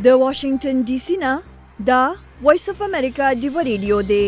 د واشنگټن ډي سي نه دا وایس اف امریکا ډیو ریډیو دی.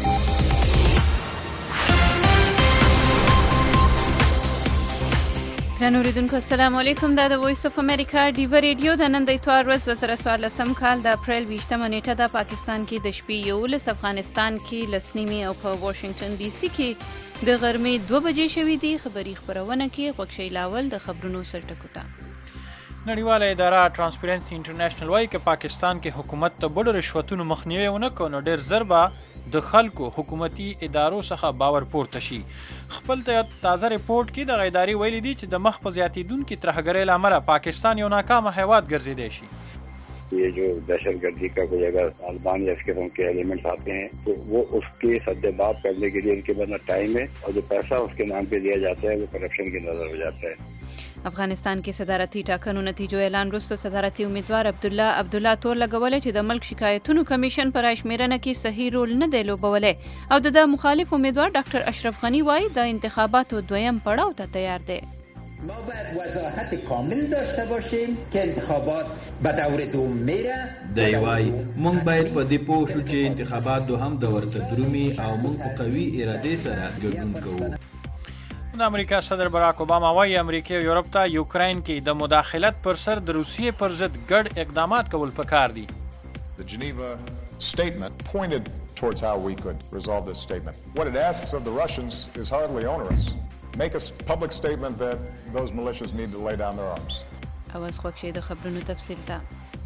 اوریدونکو السلام علیکم. دا د وایس اف امریکا ډیو ریډیو د نن د اتوار ورځ 2014 کال د اپریل 20 نیټه د پاکستان کې د شپې 11، افغانستان کې لسنیمي او په واشنگټن ډي سي کې د غرمې 2 بجې شوې دي. خبري خبرونه کې غوښشي لاول د خبرونو سرټکوتا. نړیواله اداره ترانسپیرنسي انټرنیشنل وايي چې پاکستان کې حکومت ته بډو رشوتونو مخنیوي ونه کړي نو ډېر زر به د خلکو حکومتي ادارو څخه باور پورته شي. خپل تازه ریپورت کې د ادارې ویلي دي چې د مخ په زیاتېدونکي ترهګرۍ له امله پاکستان یو ناکامه هیواد ګرځېدی شي. ये जो दहशतगर्दी का कोई अगर तालिबान या इसके के एलिमेंट्स आते हैं तो वो उसके सद्देबाब करने के लिए उनके पास टाइम है और जो पैसा उसके नाम पे दिया जाता है वो करप्शन की नजर हो जाता है. افغانستان کې صدارتي ټاکنو نتیجو اعلان وروسته صدارتي امیدوار عبدالله تور لګولې چې د ملک شکایتونو کمیشن پر اشمیرنه کې صحیح رول نه دی لوبولی او د مخالف امیدوار ډاکټر اشرف غنی وایي د انتخاباتو دویم پړاو ته تیار دی. ما باید وضاحت کامل داشته باشیم که انتخابات به دور دوم میره. دی وای مونږ باید په دې پوه شو چې انتخابات دوهم دور ته درومي او مونږ په قوي اراده سره ګډون کوو. د امریکا صدر براک اوباما وايي امریکا او یورپ ته یوکرين کې د مداخلت پر سر د روسیې پر ضد ګډ اقدامات کول پکار دي. The Geneva statement pointed towards how we could resolve this statement. What it asks of the Russians is hardly onerous. Make a public statement that those militias need to lay down their arms. اواز خوښي د خبرونو تفصیل ته.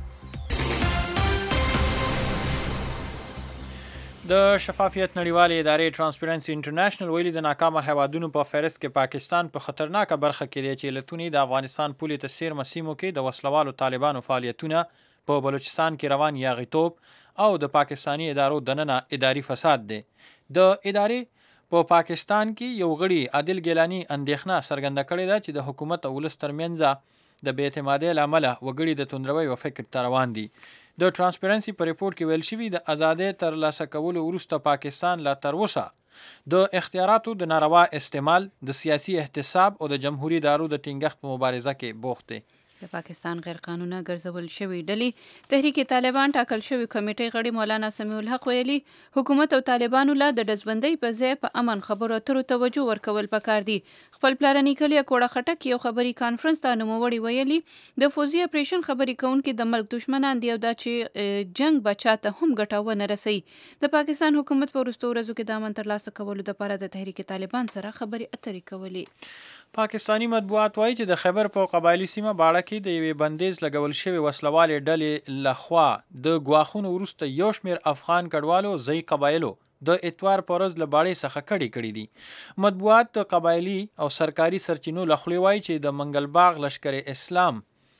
د شفافیت نړیوالې ادارې ترانسپیرنسي انټرنیشنل ویلي د ناکامه هیوادونو په فهرست کې پاکستان په خطرناکه برخه کې دی چې لتونی د افغانستان پولې ته سیرمه سیمو کې د وسلوالو طالبانو فعالیتونه، په بلوچستان کې روان یاغیتوب او د پاکستانی ادارو دننه اداري فساد دی. د ادارې په پاکستان کې یو غړي عادل ګیلانی اندېښنه څرګنده کړې ده چې د حکومت او ولس ترمنځ د بې اعتمادۍ له امله وګړي د توندروي او فکر ته روان دي. د ترانسپیرنسي په ریپورت کې ویل شوي د ازادۍ ترلاسه کولو وروسته پاکستان لا تر اوسه د اختیاراتو د ناروا استعمال، د سیاسي احتساب او د جمهوریت ادارو د ټینګښت په مبارزه کې بوخت دی. د پاکستان غیر قانونه ګرځول شوی ډلې تحریک طالبان ټاکل شوی کمیټې غړي مولانا سمیع الحق ویلي حکومت او طالبانو له د ډزبندۍ په ځای په امن خبرو اترو توجه ورکول پکار دي. خپل پلارني کلی کوړه خټک یو خبري کانفرنس ته نوموړي ویلي د فوزي اپریشن خبري کوونکي د ملک دشمنان دی او دا چې جنگ بچا ته هم ګټه ونه رسي. د پاکستان حکومت په وروستو ورځو کې د امن ترلاسه کولو لپاره د تحریک طالبان سره خبري اترې کولې. پاکستانی مطبوعات وایي چې د خیبر په قبایلي سیمه باړه کې د یوې بندیز لګول شوی وسلوالې ډلې لخوا د ګواښونو وروسته یو شمېر افغان کډوالو ځایي قبایلو د اتوار په ورځ له باړې څخه کړي دي. مطبوعات د قبایلي او سرکاري سرچینو له خولې وایي چې د منګلباغ لشکر اسلام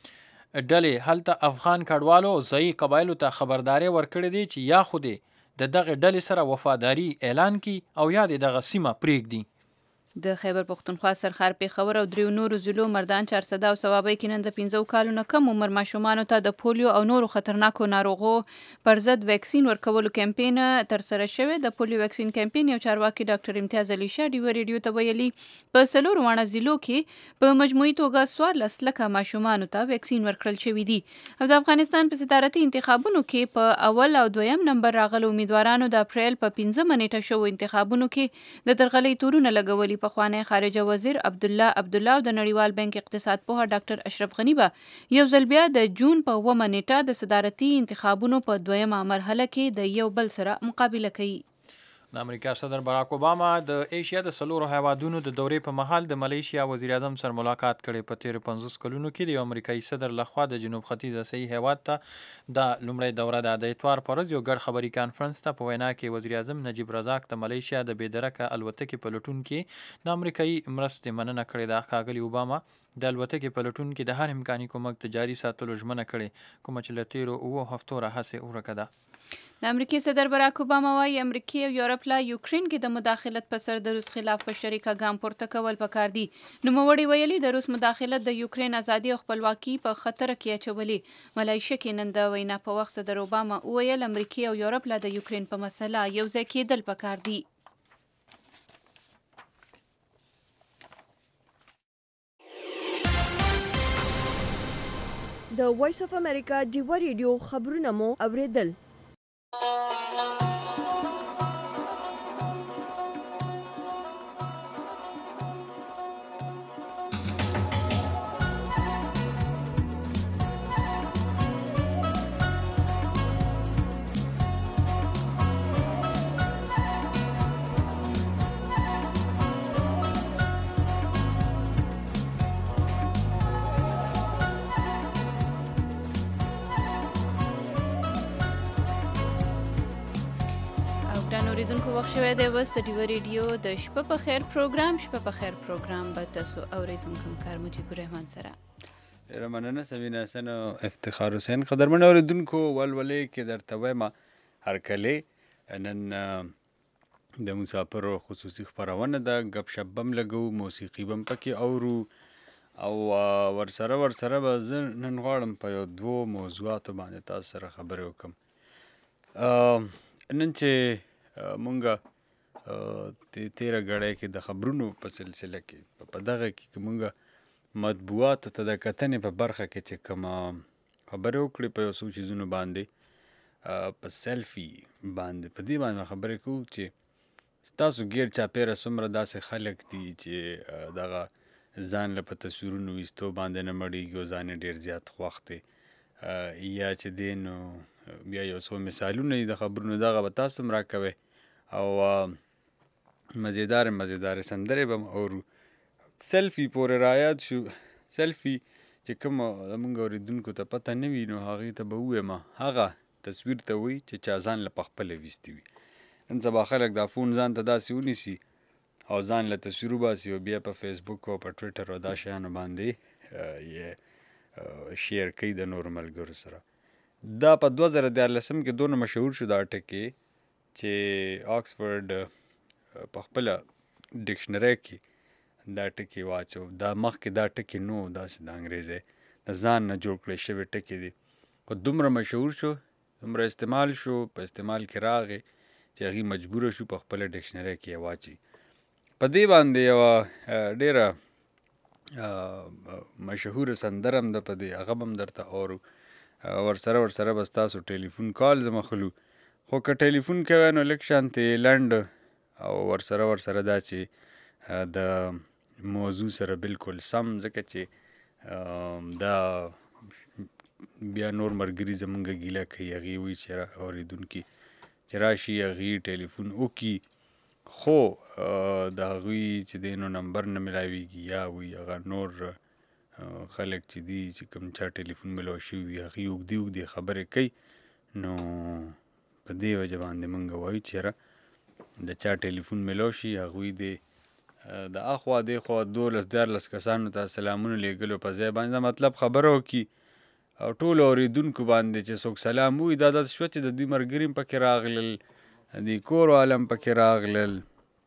ډلې هلته افغان کډوالو ځایي قبایلو ته خبرداري ورکړې دي چې یا خو دې د دغه ډلې سره وفاداري اعلان کړي او یا دې دغه سیمه پرېږدي. د خیبر پښتونخوا سرخار پیښور او دریو نورو ضلعو مردان چارسده او ثوابۍ کې نن د 15 کالو نه کم عمر ماشومانو ته د پولیو او نورو خطرناکو ناروغو پر ضد ویکسین ورکولو کمپین ترسره شوی. د پولیو ویکسین کمپین یو چارواکي ډاکټر امتیاز علي شاه ډیو ریډیو ته ویلي په 4 واړه ضلعو کې په مجموعي توګه 14 لکه ماشومانو ته ویکسین ورکړل شوی دي. او د افغانستان په صدارتي انتخابونو کې په اول او دویم نمبر راغلو امیدوارانو د اپریل په 15 نیټه شوو انتخابونو کې د درغلۍ تورونه لګولي. پخوانی خارجه وزیر عبدالله او د نړیوال بانک اقتصاد پوه ډاکټر اشرف غنی به یو ځل بیا د جون په 9 نیټه د صدارتي انتخابونو په دویمه مرحله کې د یو بل سره مقابله کوي. د امریکا صدر براک اوباما د ایشیا د 4 هیوادونو د دورې په مهال د ملیشیا وزیر اعظم سره ملاقات کړي. په تیر 50 کلونو کې د امریکایي صدر لخوا د جنوب ختیځ اسیایي هیواد ته د لومړی دوره د اتوار پر ورځ یو ګډ خبري کانفرنس ته په وینا کې وزیر اعظم نجیب رزاق د ملیشیا د بېدرکه الوتکې په لټون کې د امریکایي مرستې مننه کړې ده. ښاغلي اوباما د الوتکې په لټون کې د هر امکاني کومک ته جاري ساتلو ژمنه کړې کومه چې له تیرو 7 هفتو راهیسې ورکه ده. د امریکای صدر براک اوباما وايي امریکا او یورپ له یوکرين کې د مداخلت په سر د روس خلاف په شریکه ګام پورته کول پکار دي. نوموړي ویلي د روس مداخلت د یوکرين ازادي او خپلواکي په خطر کې اچولي. ملایشیا کې نن د وینا په وخت صدر اوباما ویل امریکا او یورپ له د یوکرين په مسله یو ځای کېدل پکار دي. د وایس اف امریکا ډیوا ریډیو خبرونه مو اوریدل. اوریدونکو وخت شوی دی وست د ډیوا ریډیو د شپه په خیر پروګرام. شپه په خیر پروګرام به تاسو اوریدونکو کار مجيب الرحمن سره ډیره مننه سوینا حسن او افتخار حسین. قدرمن اوریدونکو ولولې کې درته وایم هرکله نن د مسافرو خصوصي خبرونه ده، غب شپ بم لګو، موسیقي بم پکې اورو او ورسره به زه نن غواړم په یو دوو موضوعاتو باندې تاسو سره خبرې وکړم. نن چې مونږه تیره غړی کې د خبرونو په سلسله کې په دغه کې مونږه مطبوعاتو ته د کتنې په برخه کې چې کومه خبرې وکړې په یو څو چیزونو باندې په سیلفي باندې په دې باندې خبرې کوو چې تاسو ګیر چاپیره څومره داسې خلک دي چې دغه ځان له په تصویرونو ویستو باندې نه مړېږي او ځان یې ډېر زیات خوښ دی، یا چې دی نو بیا یو څو مثالونه دي د خبرونو دغه به تاسو هم راکوئ او مزیدارې سندرې به هم اورو. سیلفي پورې رایاد شو. سیلفي چې کوم زموږ اورېدونکو ته پته نه وي نو هغې ته به ووایم هغه تصویر ته وایي چې چا ځان له پخپله ویستي وي. نن سبا خلک دا فون ځان ته داسې ونیسي او ځان له تصویر وباسي او بیا په فیسبوک او په ټویټر او دا شیانو باندې یې شیر کوي د نورو ملګرو سره. دا په 2014 کې دونه مشهور شو دا ټکی چې آکسفورډ په خپله ډکشنرۍ کې دا ټکی واچو. دا مخکې دا ټکی نو داسې د انګریزۍ د ځان نه جوړ کړی شوی ټکی دی، خو دومره مشهور شو، دومره استعمال شو، په استعمال کې راغی چې هغې مجبوره شو په خپله ډکشنرۍ کې یې واچي. په دې باندې یوه ډېره مشهوره سندره هم ده په دې، هغه به هم درته اورو. ورسره به ستاسو ټلیفون کال زما خلو، خو که ټلیفون کوئ نو لږ شانتې لنډ او ورسره دا چې د موضوع سره بالکل سم، ځکه چې دا بیا نور ملګري زمونږ ګیله کوي، هغې وایي چې اورېدونکي چې راشي هغې ټلیفون وکړي خو د هغوی چې دی نو نمبر نه ملاویږي، یا وایي هغه نور خلک چې دي چې کوم چا ټلیفون ملو شوي وي هغې اوږدې خبرې کوي. نو په دې وجه باندې موږ وایو چې یاره د چا ټلیفون ملو شي هغوی دې د اخوا دېخوا 12-14 کسانو ته سلامونه لیږلو په ځای باندې دا مطلب خبره وکړي او ټولو اورېدونکو باندې چې څوک سلام ووایي دا داسې شوه چې د دوی ملګري هم پکې راغلل، د کور والا هم پکې راغلل.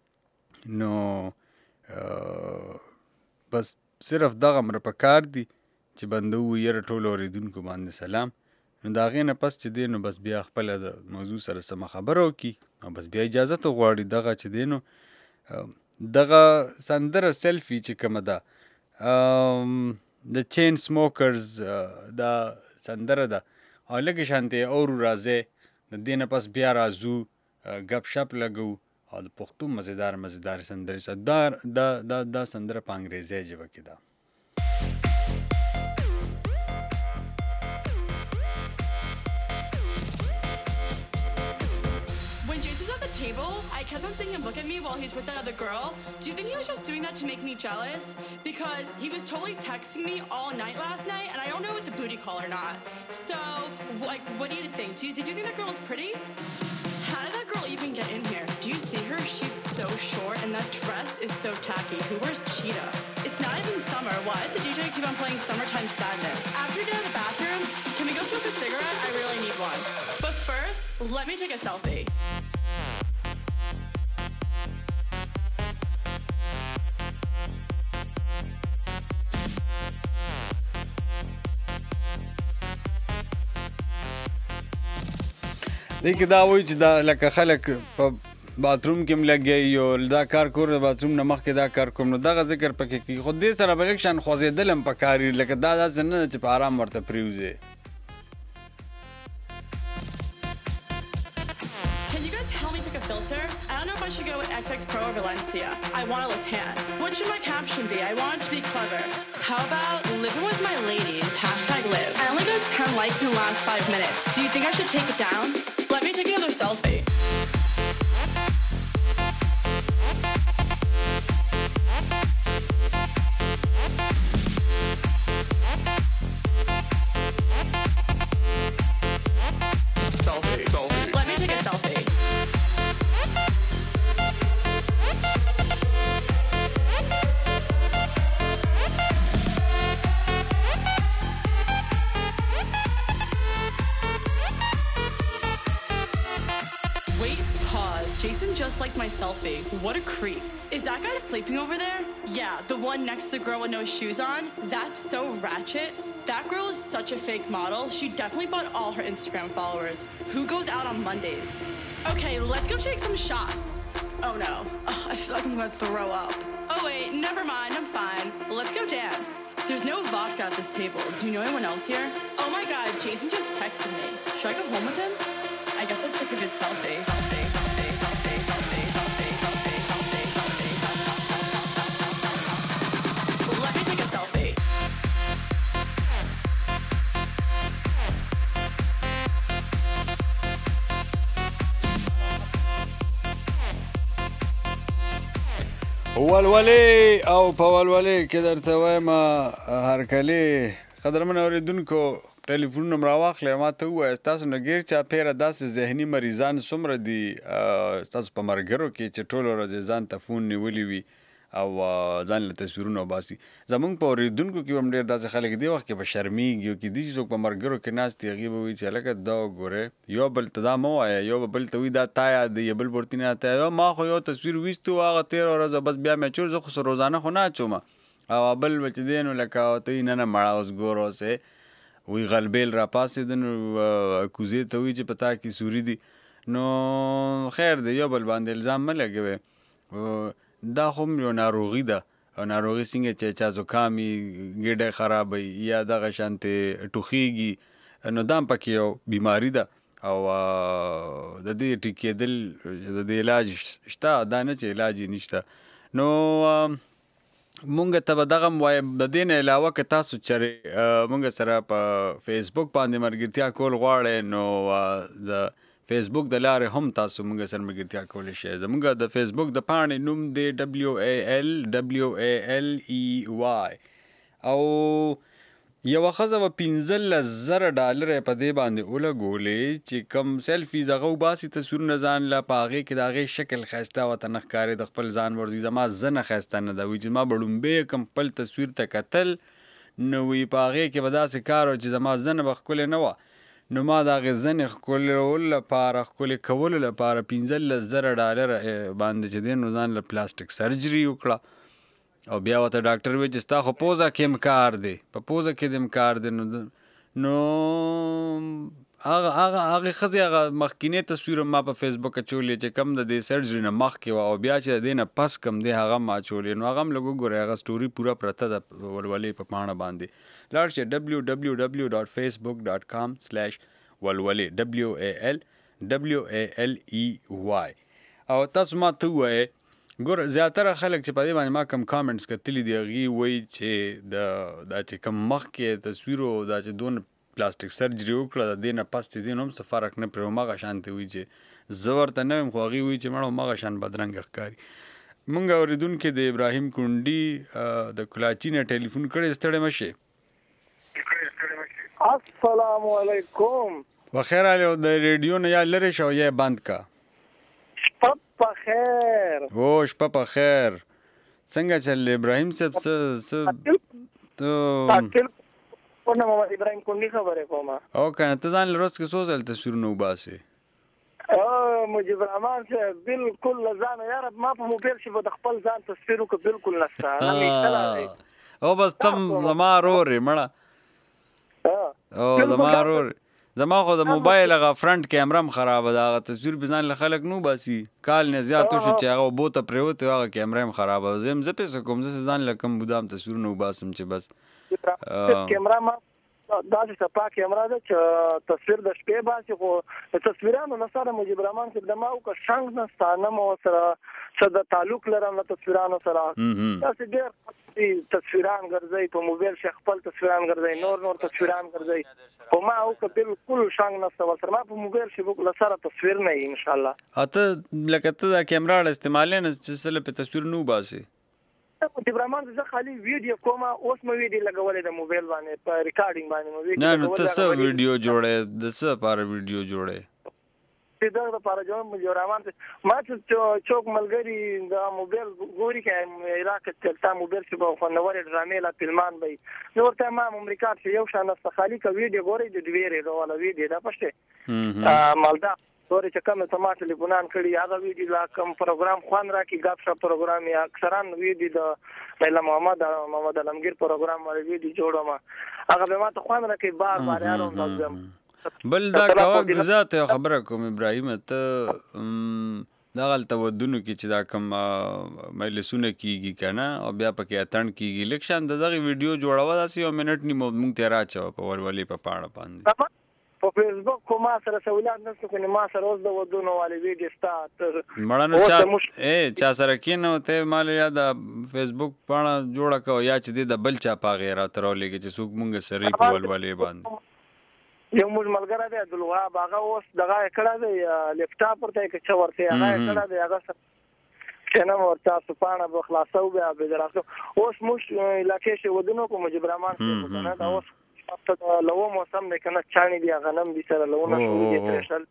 نو بس صرف دغه مره په کار دي چې بنده ووایي یاره ټولو اورېدونکو باندې سلام. نو د هغې نه پس چې دی نو بس بیا خپله د موضوع سره سمه خبره وکړي او بس بیا اجازت وغواړي. دغه چې دی نو دغه سندره سیلفي چې کومه ده د چین سموکرز دا سندره ده او لږې شانتې اورو راځئ، د دې نه پس بیا راځو ګپ شپ لګو او د پښتو مزیدار سندرې سره. دا سندره په انګریزۍ ژبه کې ده. I kept on seeing him look at me while he's with that other girl. Do you think he was just doing that to make me jealous? Because he was totally texting me all night last night, and I don't know if it's a booty call or not. So, what do you think? Did you think that girl was pretty? How did that girl even get in here? Do you see her? She's so short, and that dress is so tacky. Who wears cheetah? It's not even summer. Why does the DJ keep on playing Summertime Sadness? After you get out of the bathroom, can we go smoke a cigarette? I really need one. But first, let me take a selfie. دې کې دا وایي چې دا لکه خلک په باتروم کې ملګي یو دا کار کور د باتروم نه مخکې دا کار کوم نو دغه ذکر پکې کی خو دې سره بلک شان خوځېدل هم پکاري لکه دا داسې نه چې په آرام ورته پریوځي. I should go with XX Pro or Valencia. I want to look tan. What should my caption be? I want it to be clever. How about living with my ladies? #live. I only got 10 likes in the last 5 minutes. Do you think I should take it down? Let me take another selfie. Selfie. Let me take a selfie. Jason just liked my selfie. What a creep. Is that guy sleeping over there? Yeah, the one next to the girl with no shoes on. That's so ratchet. That girl is such a fake model. She definitely bought all her Instagram followers. Who goes out on Mondays? Okay, let's go take some shots. Oh no. Ugh, I feel like I'm gonna throw up. Oh wait, never mind, I'm fine. Let's go dance. There's no vodka at this table. Do you know anyone else here? Oh my god, Jason just texted me. Should I go home with him? I guess I'd take a good selfie. Let me take a selfie. ولولې او په ولولې کې درته وایم هرکلي قدرمن اورېدونکو ټلیفون نمبر واخلې ما ته ووایه ستاسو نه ګیر چاپېره داسې ذهني مریضان څومره دي ستاسو په ملګرو کې چې ټوله ورځ ځان ته فون نیولی وي او ځان له تصویرونه وباسي. زمونږ په اورېدونکو کې هم ډېر داسې خلک دې وخت کې به شرمېږي او کېدای شي څوک په ملګرو کې ناست وي هغې به وایي چې هلکه دا وګورې یو بل ته دا مه وایه یو به بل ته وایي دا تا یاد دی یا بل به ورته نه تا یاد ما خو یو تصویر ویستو هغه تېره ورځ بس بیا مې اچول زه خو روزانه خو نه اچوم او بل به چې دی نو لکه ته وایي نه نه مړه اوس ګوره اوسې وی غلبیل را پاسېده نو کوزې ته وایي چې په تا کې سوري دي نو خیر دی یو بل باندې الزام مه لګوې دا خو هم یو ناروغي ده او ناروغي څنګه چې چا زکام وي ګېډه خرابوي یا دغه شانتې ټوخېږي نو دا هم پکې یو بیماري ده او د دې ټیکېدل د دې علاج شته دا نه چې علاج یې نشته نو مونږ ته به دغه هم وایم د دې نه علاوه که تاسو چرې مونږ سره په فیسبوک باندې ملګرتیا کول غواړئ نو د فیسبوک د لارې هم تاسو مونږ سره ملګرتیا کولی شئ. زمونږ د فیسبوک د پاڼې نوم دی WALWALEY او یوه ښځه به $15,000 په دې باندې ولګولې چې کم سیلفیز هغه وباسي تصویرونه ځان له په هغې کې د هغې شکل ښایسته ورته نه ښکاري د خپل ځان ورته زما زنه ښایسته نه ده وایي چې ما به ړومبی کم خپل تصویر ته کتل نو وایي په هغې کې به داسې کار و چې زما زنه به ښکلې نه وه نو ما د هغې زنې ښکلولو لپاره ښکلې کولو لپاره $15,000 باندې چې دی نو ځان له پلاسټیک سرجري وکړه او بیا ورته ډاکټر وایي چې ستا خو پوزه کې امکار دی په پوزه کې د امکار دی نو هغې ښځې هغه مخکینی تصویر ما په فیسبوک اچولې چې کم د دې سرجري نه مخکې وه او بیا چې د دې نه پس کم دی هغه هم اچولې نو هغه هم لږ وګورئ هغه سټوري پوره پرته ده ولولې په پاڼه باندې لاړ شئ www.facebook.com/ولولې WALWALEY او تاسو ما ته ووایئ ګوره زیاتره خلک چې په دې باندې ما کم کامنټس کتلي دي هغې وایي چې دا چې کم مخکې تصویر و دا چې دونه پلاسټیک سرجري وکړه د دې نه پس چې دې نو هم څه فرق نه پرې همغه شانتې وایي چې زه ورته نه یم خو هغې وایي چې مړه همغه شان بدرنګه ښکاري. مونږ اورېدونکي د ابراهیم کونډي د کلاچي نه ټلیفون کړی ستړی مه شئ. السلام علیکم. بخیر علي د ریډیو نه یا لرې شه یا بند کا. شپه په خیر. او شپه په خیر. څنګه چل ابراهیم صاحب څه ورنه محمد ابراهیم کونډي خبرې کوم او کنه ته ځان له ورځ کې څو ځل تصویرونه وباسې مجيب الرحمن صاحب بالکل ځان یاره ما په موبایل کې د خپل ځان تصویر وکړ بالکل نشته او بس تم زما رورې مړه او زما رور زما خو د موبایل هغه فرنٹ کیمرا هم خرابه ده، هغه تصویر به ځان له خلک نو باسي. کال نه زیات شو چې هغه اوبو ته پرېوتی هغه کیمرا هم خرابه ده. زه پیسې کوم، زه ځان له کوم بودام تصویرونه وباسم چې بس کیمرا ما داسې صفا کیمرا ده چې تصویر د شپې باسي، خو د تصویرانو نه سره مجيب رحمان صاحب د ما او که څنګه نه ستانه مو سره څه د تعلق لرم له تصویرانو سره. تاسو ډېر تصویران ګرځي په موبایل شیخ خپل تصویران ګرځي، نور تصویران ګرځي، خو ما او که بالکل څنګه نه ستو سره ما په موبایل شیخ له سره تصویر نه ان شاء الله. اته لکه ته د کیمرا استعمال نه چې سره په تصویر نو باسي. مجيب رحمان زه خالي ویډیو کوم، اوس مې ویډیو لګولې د موبایل باندې په ریکارډینګ باندې مو ویډیو. نه ته څه ویډیو جوړې، د څه لپاره ویډیو جوړې؟ دا لپاره جوړ مجيب رحمان ما چې چوک ملګری د موبایل ګوري کې عراق ته موبایل چې په فنور ډرامې لا فلمان وي نو ورته ما امریکا چې یو شان است خالي کا ویډیو ګوري د ډیره ډول ویډیو دا پښته مالدا سوري چې کوم ته ما ټلیفونان کړی هغه ویډیو لا کوم پروګرام خوان راکې غاپ شپ پروګرام یا اکثرا ویډیو د لیلا محمد علمگیر پروګرام ولې ویډیو جوړم هغه به ما ته خوان راکې بار بار یارو لازم. بل دا کاوه ذات خبره کوم ابراهیم ته دا غلطه ودونو کې چې دا کوم مجلسونه کیږي کنه او بیا پکې اتن کیږي الیکشن دغه ویډیو جوړاوه داسې یو منټ نیمه مونږ ته راچو په ولولې په پاړه باندې په فیسبوک کومه سره سہولت نشته کنه ما سره اوس د ودونو والي ویډیو سٹارټ مړانو چا سره کینو ته مال یا د فیسبوک پاړه جوړه کو یا چې د بل چا پاغه را ترولې کې چې څوک مونږ سره په ولولې باندې یو موږ ملګری دی عبدالوهاب هغه اوس دغه کړه دی لیپټاپ ورته کې چې ورته هغه کړه دی هغه کنه ورته سپانه به خلاصو بیا به دراسو اوس موږ علاقې شو ودونو کو مجيب رحمان څخه کنه دا اوس په لو موسم دی کنه چانی دی غنم دي سره لونه شو دي ترشل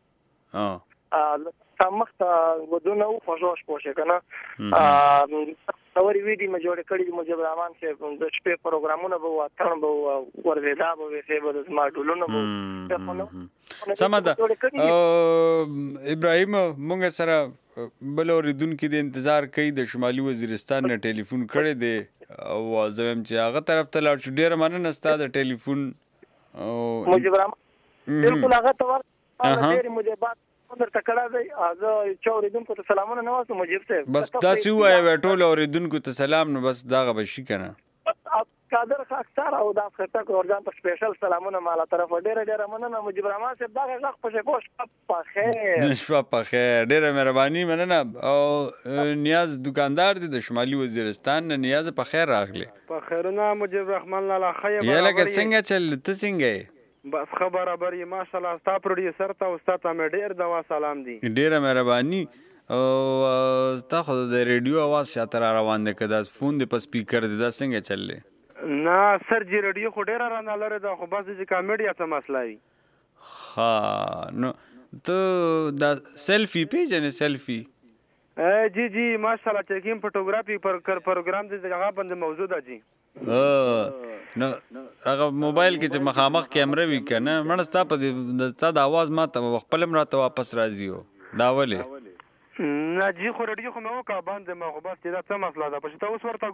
سمخت ودونو خوشوش پوشه کنه نوري ویډیو ما جوړ کړی مجيب رحمان چې د شپې پروګرامونه به واتن به ورزيدا به وسه به د ماډولونو به سمدا ابراهیم مونږ سره بل اوریدونکو د انتظار کوي د شمالي وزیرستان نه ټلیفون کړی دی او زم چې هغه طرف ته لاړ شو ډیر مننه ستاسو د ټلیفون مجيب رحمان بالکل هغه تور ډیر مجيبات در تکړه دی هغه چوریدونکو ته سلامونه نه واسه مجيب صاحب بس تاسو وایو ټول اوریدونکو ته سلام نو بس داغه بشي کنه قادر اکثر او دا خطه ورځان ته سپیشل سلامونه مالا طرف ډیر مننه مجيب رحمان صاحب دا غږ په پوش په خیر شپه په خیر ډیر مهرباني مننه او نیاز دکاندار دی د شمالي وزیرستان نه نیاز په خیر راغلی په خیرونه مجيب رحمان لاله خیر یا لکه څنګه چل ته څنګه بس خبره بری ماشاءالله ستا پروډیوسر ته او ستا ته ډیر دوا سلام دی ډیره مهرباني او ستا خو د ریډیو आवाज شاته روان دی کدا فون دی په سپیکر دی دا څنګه چللې نه سر جی ریډیو خو ډیر رانه لره دا خو بس د کامیډیا ته مسله وي ها نو ته دا سیلفي پیجنې سیلفي جی ماشاءالله چیکینګ فوټوګرافي پر پروګرام دی هغه باندې موضوع ده جی نو هغه موبایل کې چې مخامخ کیمرا وی کنه مړ ستا په ستا د आवाज ما ته خپل مراته واپس راځي دا ولې نه جی خو ریډیو خو مې وکړه باندې ما خو بس دا څه مسله ده پښه ته اوس ورته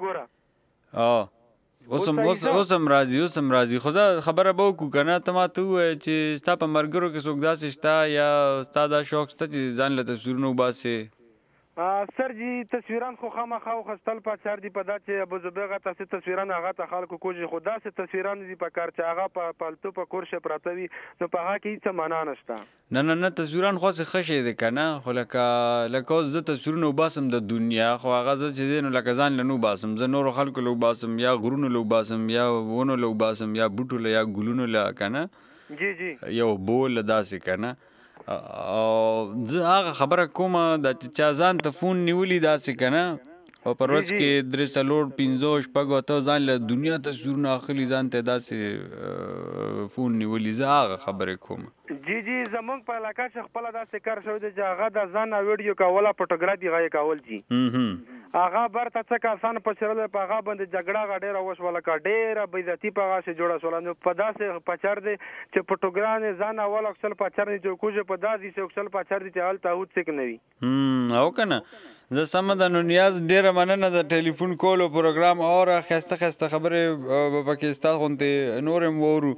ګوره اوسم راځي خو زه خبره به وکړو کنه ته ما ته ووایې چې ستا په ملګرو کې څوک داسې شته یا ستا دا شوق شته چې ځان له تصویرونه وباسې سر جی تصویران خو خامخا خستل په چار دی په دا چې ابو زبیغه تاسو تصویران هغه ته خلکو کوجي خدا سه تصویران دي په کار چې هغه په پالتو په کورشه پراتوي نو په هغه کې څه معنا نشته نه تصویران خو څه خشه دي کنه خو لکه ز تصویرونه وباسم د دنیا خو هغه چې دین لکه ځان لنو باسم ز نور خلکو لو باسم یا غرونو لو باسم یا ونو لو باسم یا بوټو یا ګلونو لا کنه جی یو بول داسې کنه او زه هغه خبره کوم د چا ځان ته فون نیولی داسې کنه او پر ورځ کې 3-4-5 شپږ ته ځان له دنیا تصویرونه اخلي ځان ته داسې فون نیولی زه هغه خبره کوم جی زمونږ په علاقه چې خپل داسې کار شوی دی چې هغه د ځان ویډیو کوله فوټوګرافي غي کول جی هغه برته څه کسان په چرل په هغه باندې جګړه غډېره وشوله کا ډېره بیزتی په هغه جوړه شول نو په داسې پچر دی چې فوټوګرافي ځان اول اکسل پچر نه جوړ کوجه په داسې چې اکسل پچر دی چې حالت هوت څه کوي او کنه زه سم د نیاز ډېره مننه د ټلیفون کول او پروګرام او خسته خبره په پاکستان غونته نورم وورو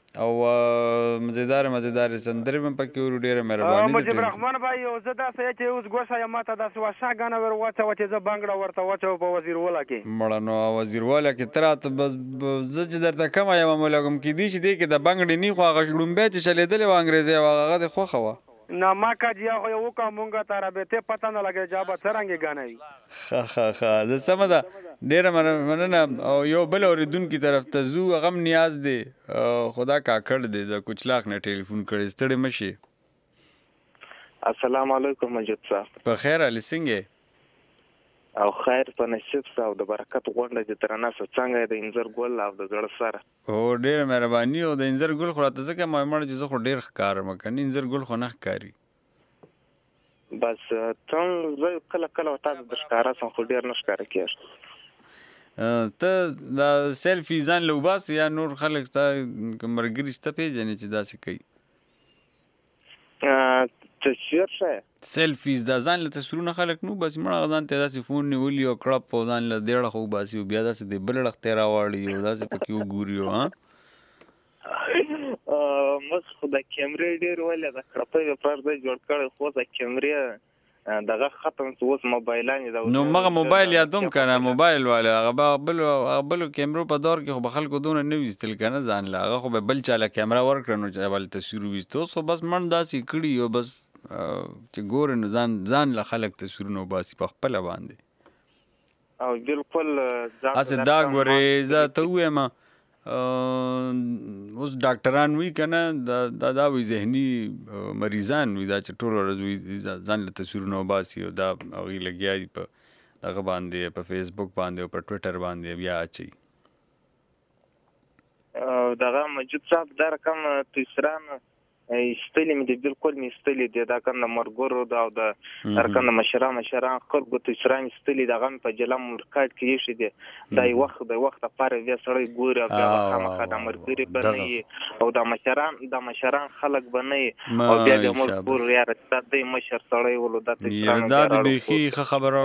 او مزیدار سندرې هم پکې ورو. ډېره مهرباني مجيب الرحمن بھائی او زه داسې چې اوس ګوښه یم ماته داسې واشاګانه ور واچوه چې زه بنګړه ورته واچوم په وزیروالا کې. مړه نو وزیروالا کې ته راته بس زه چې درته کمه یم ملګم کېدی چې دی کې د بنګړې نی خو هغه شړومبی چې چلېدلې وه انګریزۍ وه هغه دې خوښه وه. نه ما کاجیا خو یو وکړه مونږ ته رابطې پته نه لګېږي چې به څرنګې ګڼوي. ښه ده سمه ده. ډېره مننه. او یو بل اورېدونکي طرف ته ځو هغه هم نیاز دی خو دا کاکړ دی د کوچلاک نه ټلیفون کړی. ستړی مه شي. السلام علیکم مجید صاحب. په خیر علي څنګه او خیر په نصیب سره او د برکت غونډه چې ترانه څنګه د انځر ګل او د زړه سره. او ډېره مهرباني. او د انځر ګل خو راته ځکه مړ چې زه خو ډېر ښکارم کنه انځر ګل خو نه ښکاري. بس څنګه زه کله کله تاسو د ښکارا څخه خو ډېر نه ښکاره کېږي. ته دا سیلفي ځان له وباسې یا نور خلک ستا ملګري شته پېژنې چې داسې کوي؟ تصویر ښه سیلفیز دا ځان له تصویرونه خلک نه وباسي. مړه هغه ځان ته داسې فون نیولي او کړپ او ځان له دېړه خو وباسي او بیا داسې د بل اړخ ته یې راواړي او داسې پکې وګوري. موږ خو د کیمرې ډېر ولې د کړپۍ لپاره ځای جوړ کړی خو د کیمرې دغه ختم شو اوس موبایلان نو مغه موبایل یادوم کنه موبایل والا هغه بل کیمرو په دور کې خو به خلکو دونه نه ویستل کنه ځان لا هغه خو به بل چاله کیمرا ورکړ نو چې بل تصویر ویستو خو بس من داسې کړي او بس چې ګور نو ځان له خلک تصویرونه وباسي په خپل باندې او بالکل ځان دا ګورې زه ته وایم اوس ډاکټران وی کنه دا وی ذهني مریضان وی دا چې ټول ورځ وی ځان له تصویرونه وباسي او دا هغوی لګیا دي په دغه باندې په فیسبوک باندې او په ټویټر باندې بیا اچوي. دغه مجید صاحب دا رقم تیسران ایستلی مې دی بالکل مې ایستلی دی دا کم د مرګورو دا او د رقم د مشران خلکو تیسران ایستلی دغه مې په جلا ملکات کې ایښی دی دا د وخت لپاره بیا سړی ګوري او بیا خامخا د ملګري به نه وي او د مشران خلک به نه وي او بیا د موږ ګورو یاره دا دی مشر سړی ولو دا تیسران دا د بیخي ښه خبره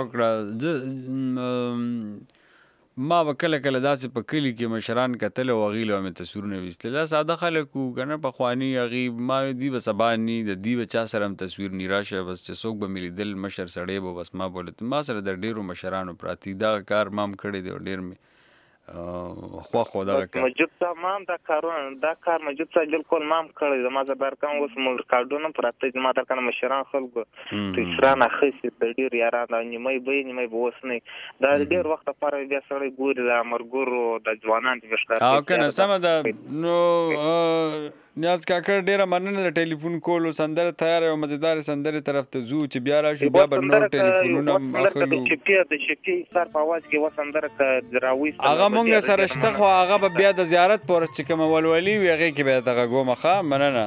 وکړه. ما به کله داسې په کلي کې مشران کتل او هغوی له مې تصویرونه ویستل ساده خلک وو که نه پخواني هغوی ما دی به سبا ني د دی به چا سره هم تصویر ني راشه بس چې څوک به مې لیدل مشر سړی به بس ما بولت ما سره د ډېرو مشرانو پراتی دغه کار ما هم کړی دی او ډېر مې خو دغه کار مجید صاحب ما هم دا کار مجید صاحب بالکل ما هم کړی دی ما زه درکم اوس مو ریکارډونه پراته دي ما درکنه مشران خلکو تیسران اخیستي د ډېر یاران نیمۍ به اوس نه دا ډېر وخت لپاره بیا سړی ګوري د مرګورو د ځوانان چې ښکار او کنه سمه ده. نو نیاز کاکړ ډېره مننه د ټلیفون کولو سندره تیار او مزیدار سندرې طرف ته ځو چې بیا راشو بیا به نور ټلیفونونه اخلو د شپې سر په اواز کې و سندره راویست هغه مونږ سره شته خو هغه به بیا د زیارت پورس چې کومه ولولي وي هغې کې بیا دغه ګومه ښه مننه.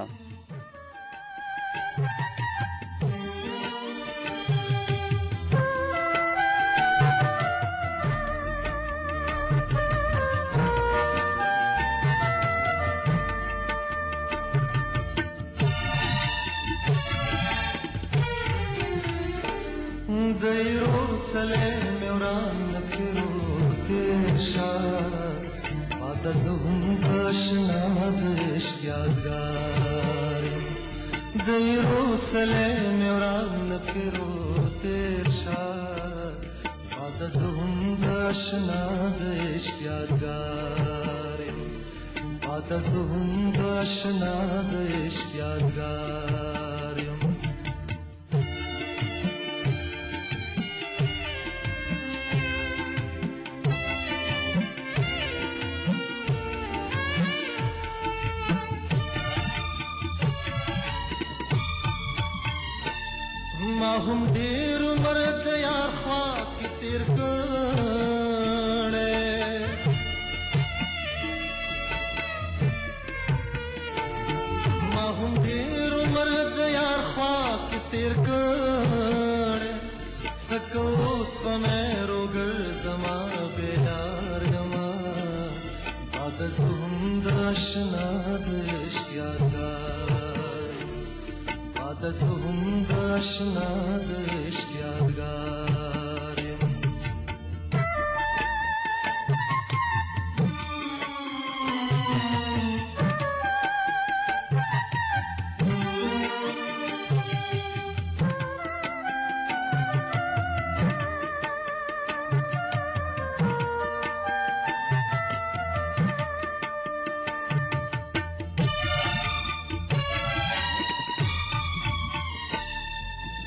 دیرو سلام وران فیرو تیشار بعد از اون آشنا دشت یادگار دیرو سلام وران فیرو تیشار بعد از اون آشنا دشت یادگار بعد از اون آشنا دشت یادگار ما هم ډېر عمر د یار خوا کې تېر کړی ما هم ډېر عمر د یار خوا کې تېر کړی سکه اوس به مې روګرځما بیدار یما بعد از هم د اشنا د عشق یادګار بعد از هم د اشنا د عشق یادګار یم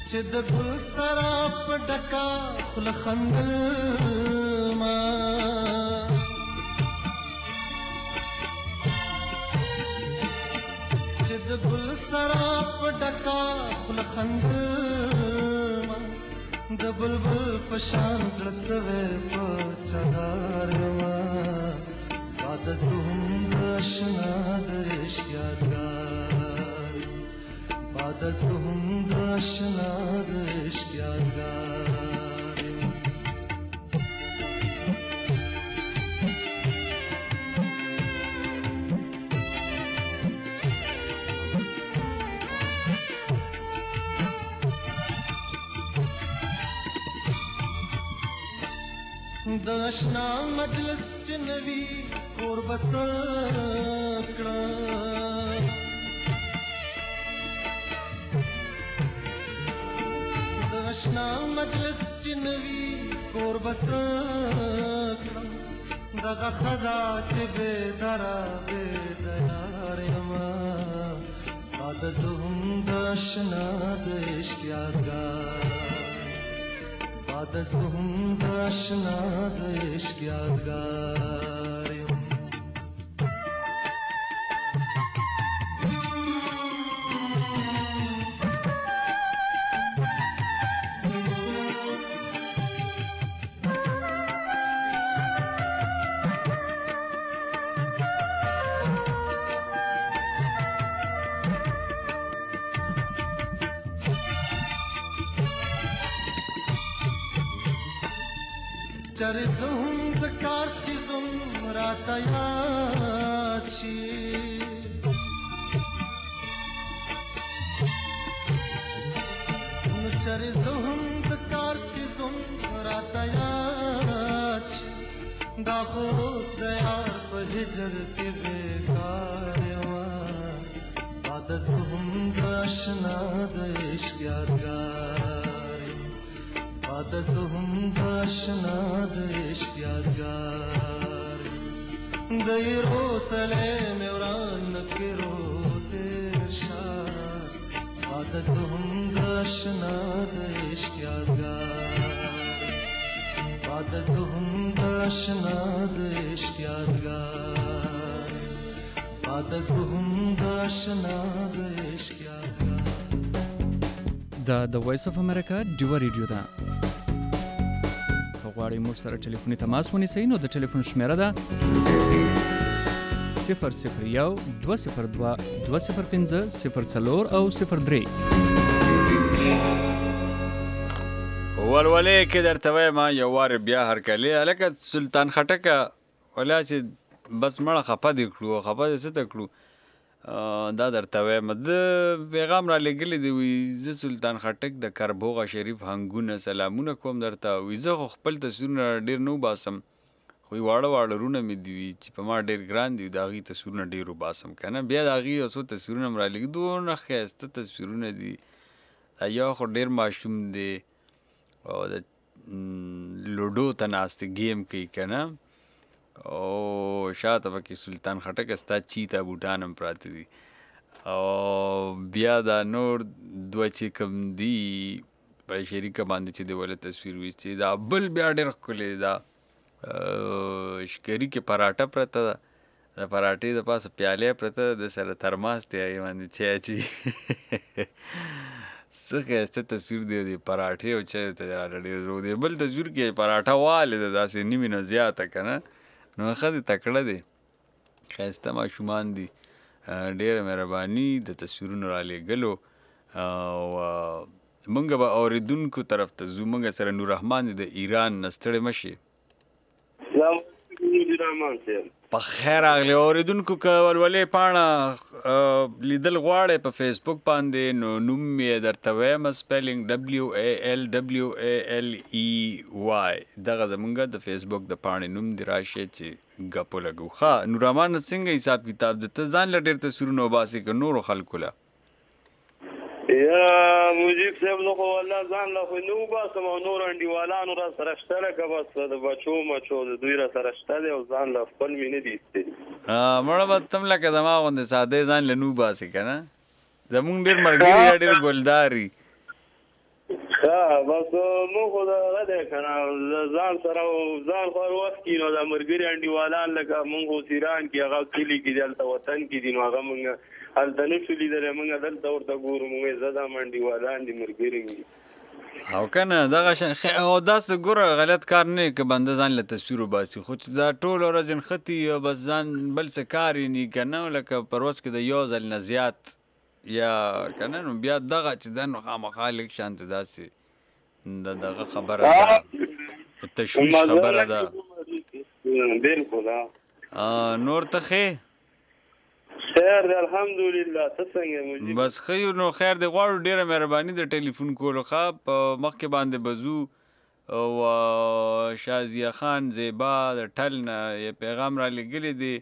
چې د ګل سرا په ډکا خوله خندل ما چې د ګل سرا په ډکا خوله خندل ما د بلبل په شان زړه سوی په چهار ما باد زوم د اشنا د عشق یادګار باد زوم د اشنا د عشق یادګار د اشنا مجلس چې نوی کور بس کړه د اشنا مجلس چې نوی کور بس کړه دغه خدا چې بے درا بے دیار یما باد زوم د اشنا د عشق یادګار باد زوم د اشنا د عشق یادګار چرې زوم د کار سیزم راته یاد شي نو چرې زوم د کار سیزم راته یاد شي دا خو اوس د یار په هجر کې بېکار یمه باد زوم د اشنا د عشق یادګار باد زوم د اشنا د عشق یادګار د یروسلم وران کړو تیر شاه باد زوم د اشنا د عشق یادګار باد زوم د اشنا د عشق یادګار باد زوم د اشنا د عشق یادګار دا د وایس اف امریکا ډیو ریډیو ده غواړئ موږ سره ټلیفوني تماس ونیسئ نو د ټلیفون شمیره ده 001 202 205 04 او 03 ولولې کې درته وایم یو وار بیا هرکلی هلکه سلطان خټکه ولا چې بس مړه خفه دې کړو خفه دې څه ته کړو دا درته وایم د پیغام را لېږلی دی وي زه سلطان خټک د کربوغه شریف هنګونه سلامونه کوم درته وي زه خو خپل تصویرونه ډېر نه وباسم خو واړه واړه رونه مې دي وي چې په ما ډېر ګران دي د هغې تصویرونه ډېر وباسم که نه بیا د هغې یو څو تصویرونه م را لېږي دونه ښایسته تصویرونه دي یو خو ډېر ماشوم دی او د لوډو ته ناست گیم کوي که نه او شاته پکې سلطان خټک ستا چیتا بوټان هم پراته دي او بیا دا نور دوه چې کوم دي په شریکه باندې چې د وله تصویر ویستې دا بل بیا ډېر ښکلی دا شکري کې پراټه پرته ده د پراټې د پاسه پیالې پرته ده د سره ترماس دی هغې باندې چای اچي څه ښایسته تصویر دی د پراټې او چای ته ډېر روغ دی بل تصویر کې پراټه والې ده داسې نیمې نه زیاته که نه نو ښه دی تکړه دی ښایسته ماشومان دي ډېره مهرباني د تصویرونو رالېږلو او موږ به اورېدونکو طرف ته ځو موږ سره نوررحمان دی د ایران نه ستړی مه شي په خیر راغلی اورېدونکو که ولولې پاڼه لیدل غواړئ په فیسبوک باندې نو نوم یې درته وایم سپیلنګ WALWALEY دغه زمونږ د فیسبوک د پاڼې نوم دی راشئ چې ګپو لګو ښه نوررحمان څنګه حساب کتاب د ته ځان له ډېر تصویرونه وباسې که نورو خلکو له یا مجیب صاحب نو خو والله ځان له خو نه وباسم او نور انډیوالانو را سره شته لکه بس د بچو مچو د دوی را سره شته دی او ځان له خپل مې نه دي ایستلي مړه به تم لکه زما غوندې ساده ځان له نه وباسې که نه زمونږ ډېر ملګري یا ډېر ګلدار وي بس مو خو دا غده کنه ځان سره ځان خو وخت کې نو د مرګري انډیوالان لکه مونږ سیران کې هغه کلی کې دلته وطن کې دي نو هغه مونږ هلته نشو لیدلی مونږ دلته ورته ګورو مونږ زه دا انډیوالان دي مرګري او کنه دغه او داسې ګوره غلط کار نه که بنده ځان له تصویر وباسي خو چې دا ټول ورځ نښتي او بس ځان بل څه کار یې نه که نه لکه په ورځ کې د یو ځل نه زیات یا کنه نو بیا دغه چې دا نو خامخا لږ شانته داسې د دغه خبره ده د تشویش خبره ده بالکل نور ته ښې خیر دی الحمدلله ته څنګه مجید بس ښه نو خیر دی غواړو ډېره مهرباني د ټلیفون کولو ښه په مخکې باندې بزو او شازیه خان زیبا د ټل نه یې پیغام را لېږلی دی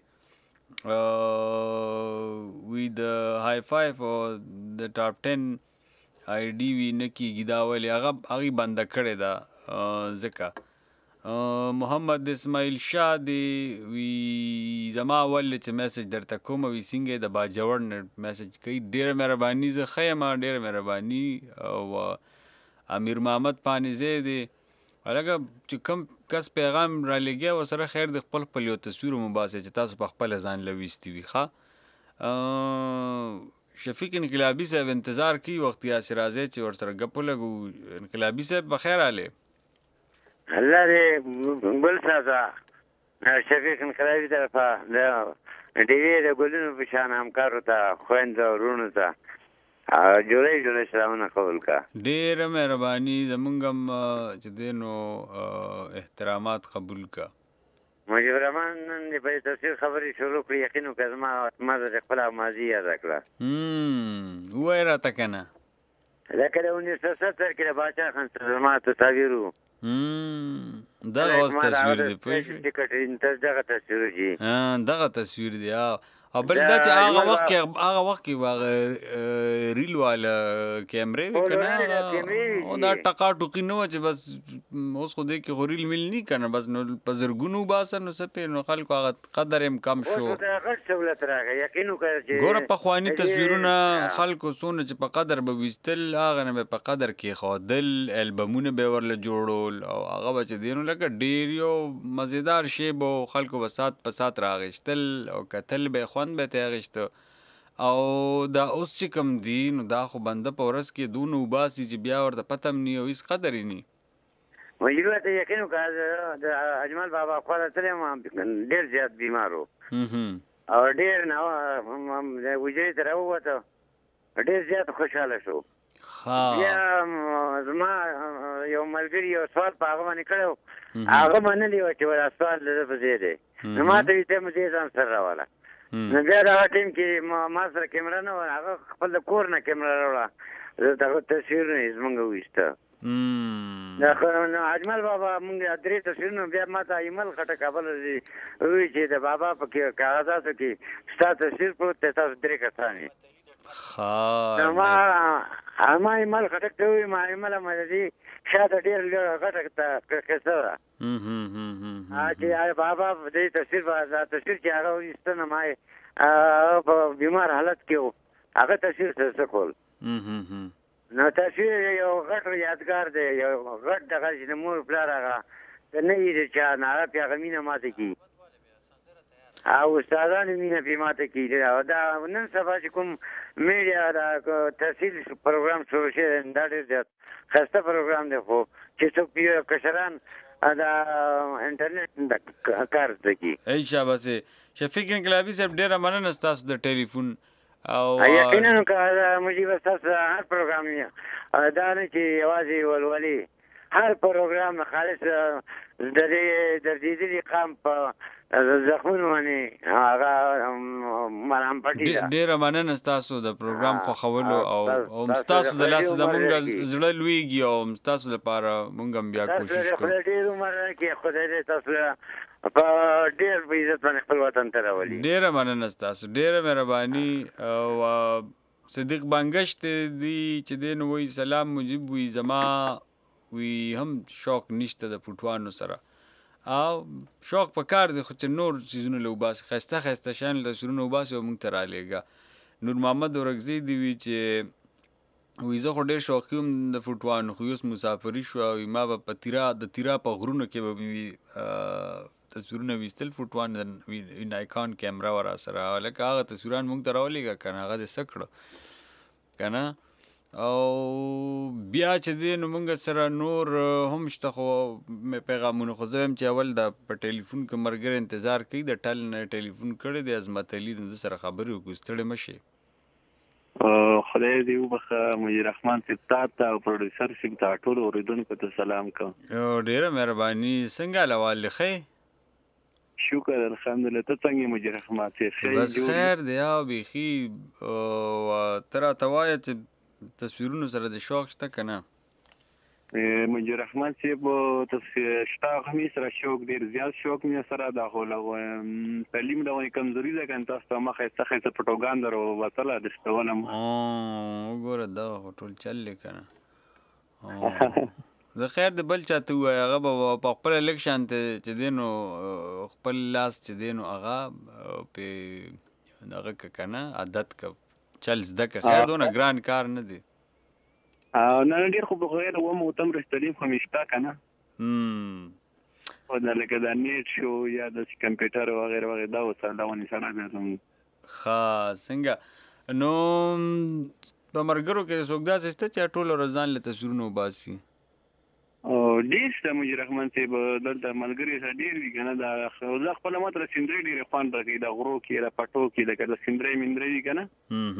وی د های فایف او د ټاپ 10 آی ډي وي نه کېږي دا ولې هغې بنده کړې ده ځکه محمد اسماعیل شاه دی وی زما ولې چې میسج درته کوم وی څنګه د باجوړ نه میسج کوي ډېره مهرباني زه ښه یم ډېره مهرباني او امیر محمد پانیزی دی هلکه چې کوم کس پیغام را لګیا ورسره خیر د خپل خپل یو تصویر وباسئ چې تاسو په خپله ځان له ویستي وي ښه شفیق انقلابي صاحب انتظار کوي وخت یاسر راځئ چې ورسره ګپ ولګو انقلابي صاحب بخیر حالې الله دې بل ساته شفیق انقلابي طرفه د ډیوې د ګلونو په شان همکارو ته خویندو ورونو ته جوړی سلامونه قبول کا ډېره مهرباني زمونږ هم چې دی نو احترامات قبول کا مجيب الرحمن نن د په تفسیر خبرې شروع کړې یقین وکړم ما د خپل ماضي یاد کړه وای راته کنه لکه د 1970 کې د باچا خان سره ما تصاویر دغه اوس تصویر دی پوه شوې دغه تصویر دی او بل دا چې هغه وخت کې ریل والا کیمرې وي که نه دا ټقا ټوقي نه وه چې بس اوس خو دې کې خو ریل میل نه که نه بس نو په زرګونو وباسه نو څه پې نو خلکو هغه قدر یې کم شو ګوره پخواني تصویرونه خلکو څونه چې په قدر به ویستل هغه نه به په قدر کېښودل البمونه به یې ورله جوړول او هغه به چې دی نو لکه ډېر یو مزیدار شی به خلکو به سات په سات راغېشتل او کتل به خوند به ته اغېشته او دا اوس چې کوم دي نو دا خو بنده په ورځ کې دونه وباسي چې بیا ورته پته هم نی او هېڅ قدر یې نی مجید ته یقین وکړه د اجمل بابا خواله تللی وم ډېر زیات بیمار و او ډېر نه وجرې ته راووته ډېر زیات خوشحاله شو بیا زما یو ملګري یو سوال په هغه باندې کړی و هغه منلی وه چې دا سوال د ده په ځای دی نو ما ته ویې ته مې دې ځان سره راوله نو بیا دغه ټیم کې ما سره کیمره نه وه هغه خپل د کور نه کیمره راوړه دغه تصویرونه یې زمونږ وویسته نو اجمل بابا مونږ درې تصویرونه بیا ما ته ایمیل خټه کابل وی چې د بابا په کاغذاتو کې ستا تصویر پروت دی تاسو درې کسان یې ما ایمیل خټک ته وویل ما ایمیل مددي شاته ډېر غټه قصه ده چې بابا دې تصویر چې هغه ویسته نه ما په بیمار حالت کې و هغه تصویر څه کول نو تصویر یو غټ یادګار دی یو غټ دغه چې د مور پلار هغه نه وي د چا نه هغه پې هغه مینه ماته کړي او استادانو مینه پې ماته کړي او دا نن سبا چې کوم میډیا دا تحصیل پروګرام شروع شوی دی دا ډېر زیات ښایسته پروګرام دی خو چې څوک کشران دا انټرنیټ کار زده کړي ای شاباسې شفیق انقلابي صاحب ډېره مننه ستاسو د ټلیفون او یقینا که مجیب ستاسو هر پروګرام دا نه چې یوازې ولولي هر پروګرام خالص د دې دردېدلي قام په زخمونو باندې هغه مرهم پټي ده ډېره مننه ستاسو د پروګرام خوښولو او ستاسو د لاسه زمونږ زړه لویږي او ستاسو لپاره مونږ هم بیا کوشش کوو ډېر عمر کې خدای دې تاسو په ډېر په عزت باندې خپل وطن ته راولي ډېره مننه ستاسو ډېره مهرباني او صدیق بانګشت دی چې دی نو وایي سلام مجیب وي زما وی هم شوق نشته د پټوانو سره او شوق په کار دی خو چې نور چیزونه له وباسي ښایسته ښایسته شیان له تصویرونه وباسي او موږ ته رالیږه نور محمد اورکزی دی وي چې وی زه خو ډېر شوقي وم د فوټوان، خو اوس مسافري شوه او ما به په تیرا په غرونو کې به مې تصویرونه ویستل فوټوان د نایکان کیمرا وه راسره، لکه هغه تصویران موږ ته راولېږه که نه، هغه دې څه کړه که نه. او بیا چې دی نو موږ سره نور هم شته خو پیغامونه، خو زه وایم چې اول د په ټلیفون کې ملګری انتظار کوي، د ټل نه ټلیفون کړی دی عظمت علي، نو د سره خبرې وکړو، ستړی مه شي. خدای دې وبخښه مجید رحمان صاحب تا ته او پروډیوسر صاحب ته ټولو اورېدونکو ته سلام کوم. ډېره مهرباني. څنګه حال دی؟ ښه شکر الحمدلله. ته څنګه یې مجید رحمان صاحب؟ بس خیر دی. او بیخي ته راته وایه چې تصویرونو سره د شوق شته که نه؟ مجید رحمان صاحب شته، هم یې سره شوق ډېر زیات شوق مې سره دا خو تعلیم ډول کمزوري ده که نه، تاسو ته مخه څه پروپاګاندا راووتله د شتونه وګوره دغه خو ټول چل دی که نه. زه خیر د بل چا ته ووایه، هغه به په خپله لږ شانته چې دی نو خپل لاس چې دی نو هغه پې دغه که که نه عادت که چل زده که. خیر دونه ګران کار نه دی. نه ډېر خو بغیر وم تم رستلیم خو مې شته که نه، لکه د نیټ شو یا د کمپیوټر وغیره وغیره دا اوس دونې سره بیا زموږ ښه. څنګه نو په ملګرو کې څوک داسې شته چې ټوله ورځ ځان له تصویرونه وباسي؟ ډېر شته مجید رحمان صاحب، دلته ملګري سره ډېر وي که نه. زه خپله ماته د سیندرۍ ډېرې خوند راکوي، د غرو کې د پټو کې لکه د سیندرۍ میندرۍ وي که نه،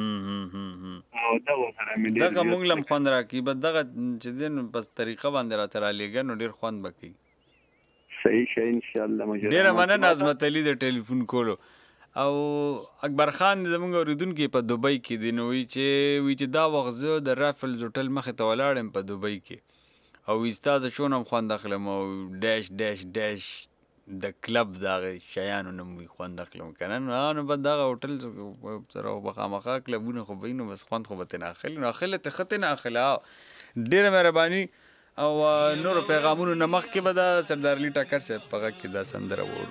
دغو سره مې ډېر دغه موږ له هم خوند راکوي. بس دغه چې دی نو په طریقه باندې راته رالېږه نو ډېر خوند به کوي. صحیح شه انشاءالله مجید. ډېره مننه عظمت علي د ټلیفون کولو. او اکبر خان زموږ اورېدونکي په دوبۍ کې دی، نو وایي چې دا وخت زه د رافلز هوټل مخې ته ولاړ یم په دوبۍ کې، او ستا د شو نه هم خوند اخلم، او ډیش ډیش ډیش د کلب دغه شیانو نه مې خوند اخلم که نه. نو به دغه هوټل سره به خامخا کلبونه خو به وي، نو بس خوند خو به ترې نه اخلي، نو اخلی ته ښه ترې نه اخلي. ډېره مهرباني. او نورو پیغامونو نه مخکې به دا سردار علي ټکر صاحب په غږ کې دا سندره وورو.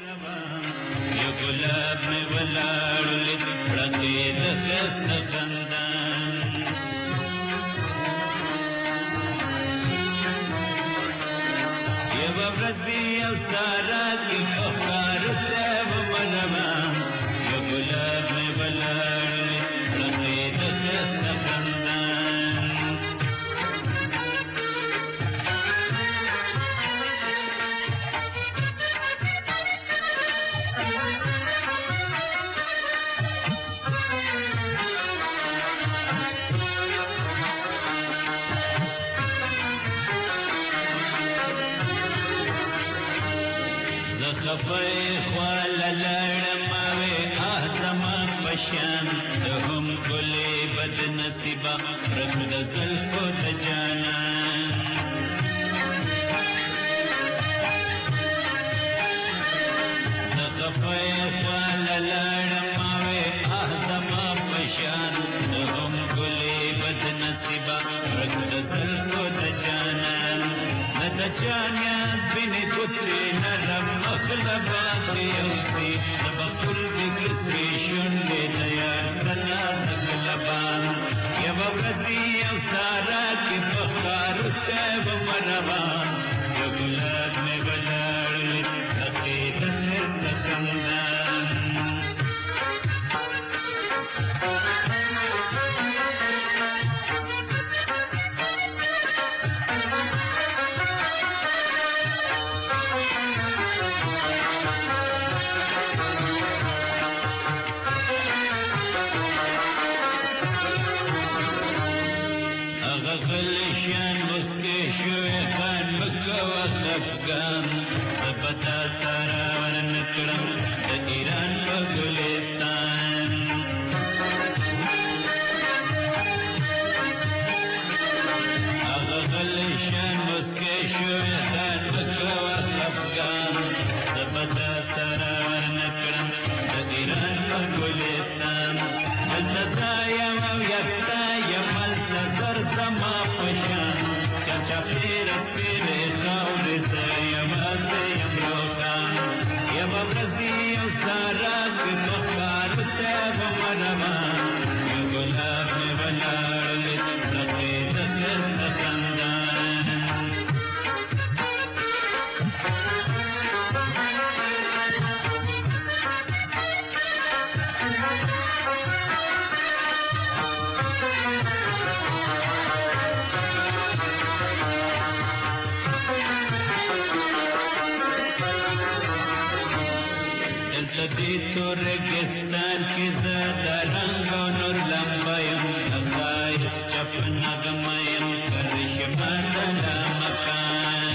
ورځي او سارا کې فخر ته ومنما یو ګلاب مې ولاړ لکه د خسته خندان. خفای خواله لړم اوې زما پشان د هم ګلې بد نصیبه رب د زلفو د جانان. د خفای خواله لړم اوې زما پشان د هم ګلې بد نصیبه رب د زلفو د جانان. نه د جانیاز بینې ګوتې نرم مخلبات یوسي د بخل بګر سری شونډې د یار سره زګلبان. یوه ورځي او سارا کې فخر ته ومروان یو ګلاب مې ولاړ لکه د خسته خندان. غلشان مسکې شوې خان مکه وخفګان زبتا سارا ورنکړم د ایران په ګلستان. هغه غلشان مسکې شوې خان مکه وخفګان زبتا سارا ورنکړم د ایران په ګلستان. هلته یم او یکتا یم هلته زر زما پشان چاچا پیره سپیرې خاورې زه یم زه یم روښان. یوه ورځي او سارا کې فخر ته ومروان یو ګلاب مې ولاړ دې تورګستان کې زه د رنګ او نور لمبه یم د ښایست چپ نغمه یم کرشمه د لامکان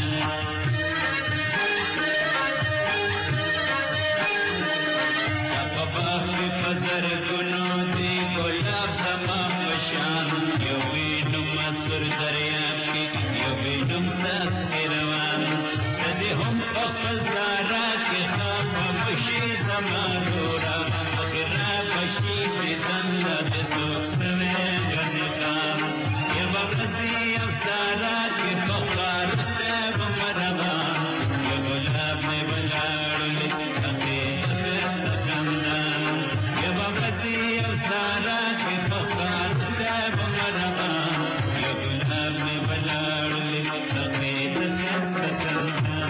ستا په باغ کې په زرګونو دی ګلاب زما په شان یو وینم سور دریاب کې یو وینم څاڅکی روان ته دې هم په خزاره کې خاموشي زما ورورا اخر رابشي پرې دنده د څوک سوی ګڼکان یوه ورځې افساره کې په خواره ته به مرغان یو ګلاب مې ولاړلې هغې د ښایسته خندان یوه ورځې افساره کې په خواره ته به مرغان یو ګلاب مې ولاړلې هغې د ښایسته خندان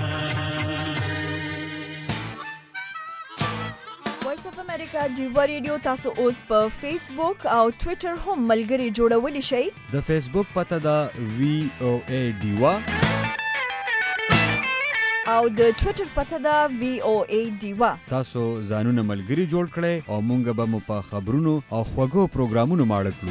وایس اف امریکا ډیوا ریډیو تاسو اوس په فیسبوک او ټوئیټر هم ملګري جوړولی شئ. د فیسبوک پته ده VOA ډیوا او د ټوئیټر پته ده VOA ډیوا. تاسو ځانونه ملګري جوړ کړئ او مونږ به مو په خبرونو او خوږو پروګرامونو ماړه کړو.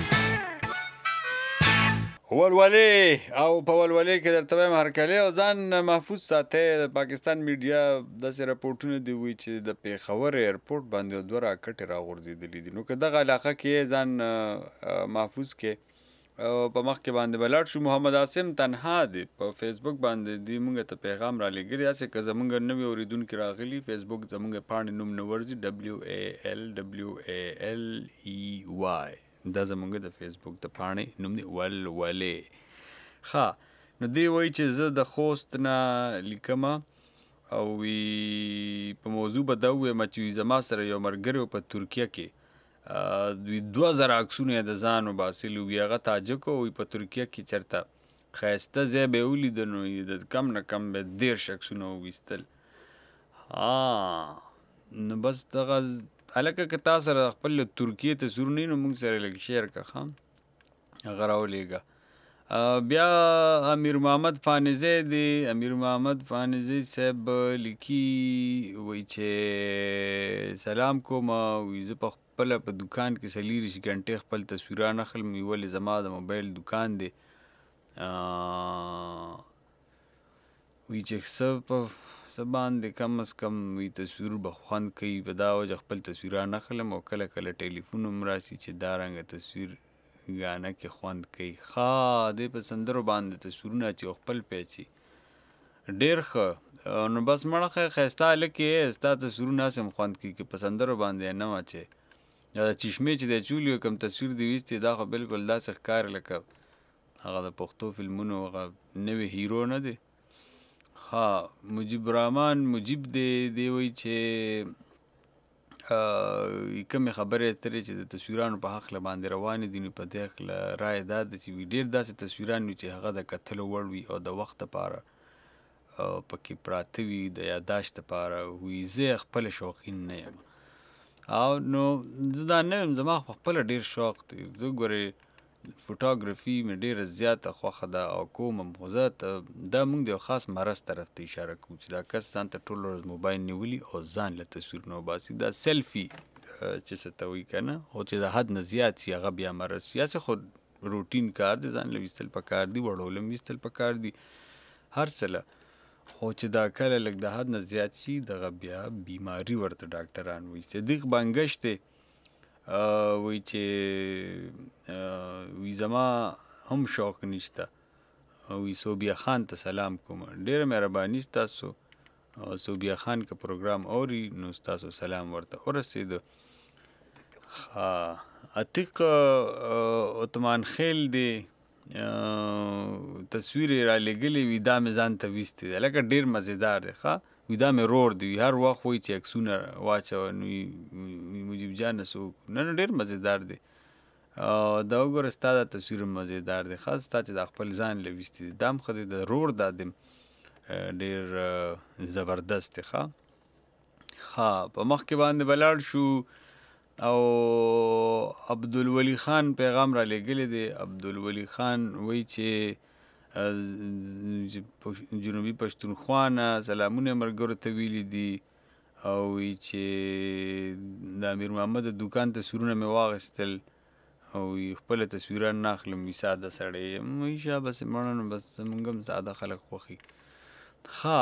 ولولې او په ولولې کې درته وایم هرکلی او ځان محفوظ ساتئ. د پاکستان میډیا داسې راپورټونه دي وایي چې د پېښور ایرپورټ باندې 2 راکټې راغورځېدلي دي. نو که دغه علاقه کې ځان محفوظ کې په مخ کې باندې به لاړ شو. محمد عاصم تنها دی په فیسبوک باندې دی مونږ ته پیغام را لېږلی هسې که زمونږ نوي اورېدونکي راغلي فیسبوک زمونږ پاڼې نوم نه ورځي WALWALEY دا زمونږ د فیسبوک د پاڼې نوم دی ولولې. ښه نو دی وایي چې زه د خوست نه لیکمه او په موضوع به دا ووایم چې زما سره یو ملګری و په ترکیه کې دوی 2000 عکسونه یې د ځان وباسلي وي. هغه تاجک و په ترکیه کې چېرته ښایسته ځای به یې ولیده نو د کم نه کم به 13 عکسونه وویستل. نو بس دغه هلکه که تا سره خپل ترکیې تصویرونه وي نو موږ سره لږ شیر که ښه هغه راولېږه. بیا امیر محمد فانزی دی. امیر محمد فانزی صاحب لیکي وایي چې سلام کوم وایي زه په خپله په دوکان کې 24 ګنټې خپل تصویران اخلم ولې زما د موبایل دوکان دی وایي چې څه باندې کم از کم وایي تصویر به خوند کوي په دا وجه خپل تصویران اخلم او کله کله ټلیفون هم راسي چې دا رنګه تصویر ګانه کې خوند کوي. ښه دی په سندرو باندې تصویرونه چې خپل پیچي ډېر ښه. نو بس مړه ښایسته هلک یې ستا تصویرونه هسې هم خوند کوي که په سندرو باندې نه اچې یا د چشمې چې دی چولي و کوم تصویر دې ویستې دا خو بلکل داسې ښکاري لکه هغه د پښتو فلمونو هغه نوی هیرو نه دی. ها مجیب الرحمن مجیب دی وایي چې کومې خبرې اترې چې د تصویرانو په هکله باندې روانې دي نو په دې هکله رایه دا ده چې ډېر داسې تصویران وي چې هغه د کتلو وړ وي او د وخت دپاره پکې پراته وي د یادداشت دپاره وي. زه خپله شوقین نه یم او نو زه دا نه یم زما خپله ډېر شوق دی. زه ګورې فوټوګرافي مې ډېره زیاته خوښه ده او کوم هم خو زه دا موږ د یو خاص مرض طرف ته اشاره کوو چې دا کس ځان ته ټوله ورځ موبایل نیولي او ځان له تصویرونه وباسي. دا سیلفي چې څه ته وایي که نه خو چې د حد نه زیات شي هغه بیا مرض شي. هسې خو روټین کار دی ځان له ویستل پکار دي وړول هم ویستل پکار دي هر څه له خو چې دا کله لږ د حد نه زیات شي دغه بیا بیماري ورته ډاکټران وایي. صدیق بنګش دی وایي چې وی زما هم شوق نشته وی صوبیا خان ته سلام کوم ډېره مهرباني ستاسو. صوبیا خان که پروګرام اوري نو ستاسو سلام ورته ورسېده. عتیق عثمان خیل دی تصویر یې رالیږلی وي دا مې ځان ته ویستی دی لکه ډېر مزېدار دی. ښه وي دا مې رور دی وي هر وخت وایي چې عکسونه واچوه نو مجیب جانه څه وکړو نه ډېر مزېدار دی. دا وګوره ستا دا تصویر مزېدار دی ښه ستا چې دا خپل ځان له ویستی دی دا هم ښه دی د رور دا دی ډېر زبردست دی. ښه په مخکې باندې به لاړ شو او عبدالولی خان پیغام را لېږلی دی. عبدالولی خان وایي چې جنوبي پښتونخوا نه سلامونه ملګرو ته ویلي دي او وی چې د امیر محمد د دکان تصویرونه مې واخیستل او خپل تصویران ناخلم وی ساده سړی وی شا بس مړه نو بس زمونږ هم ساده خلک خوښي. ښه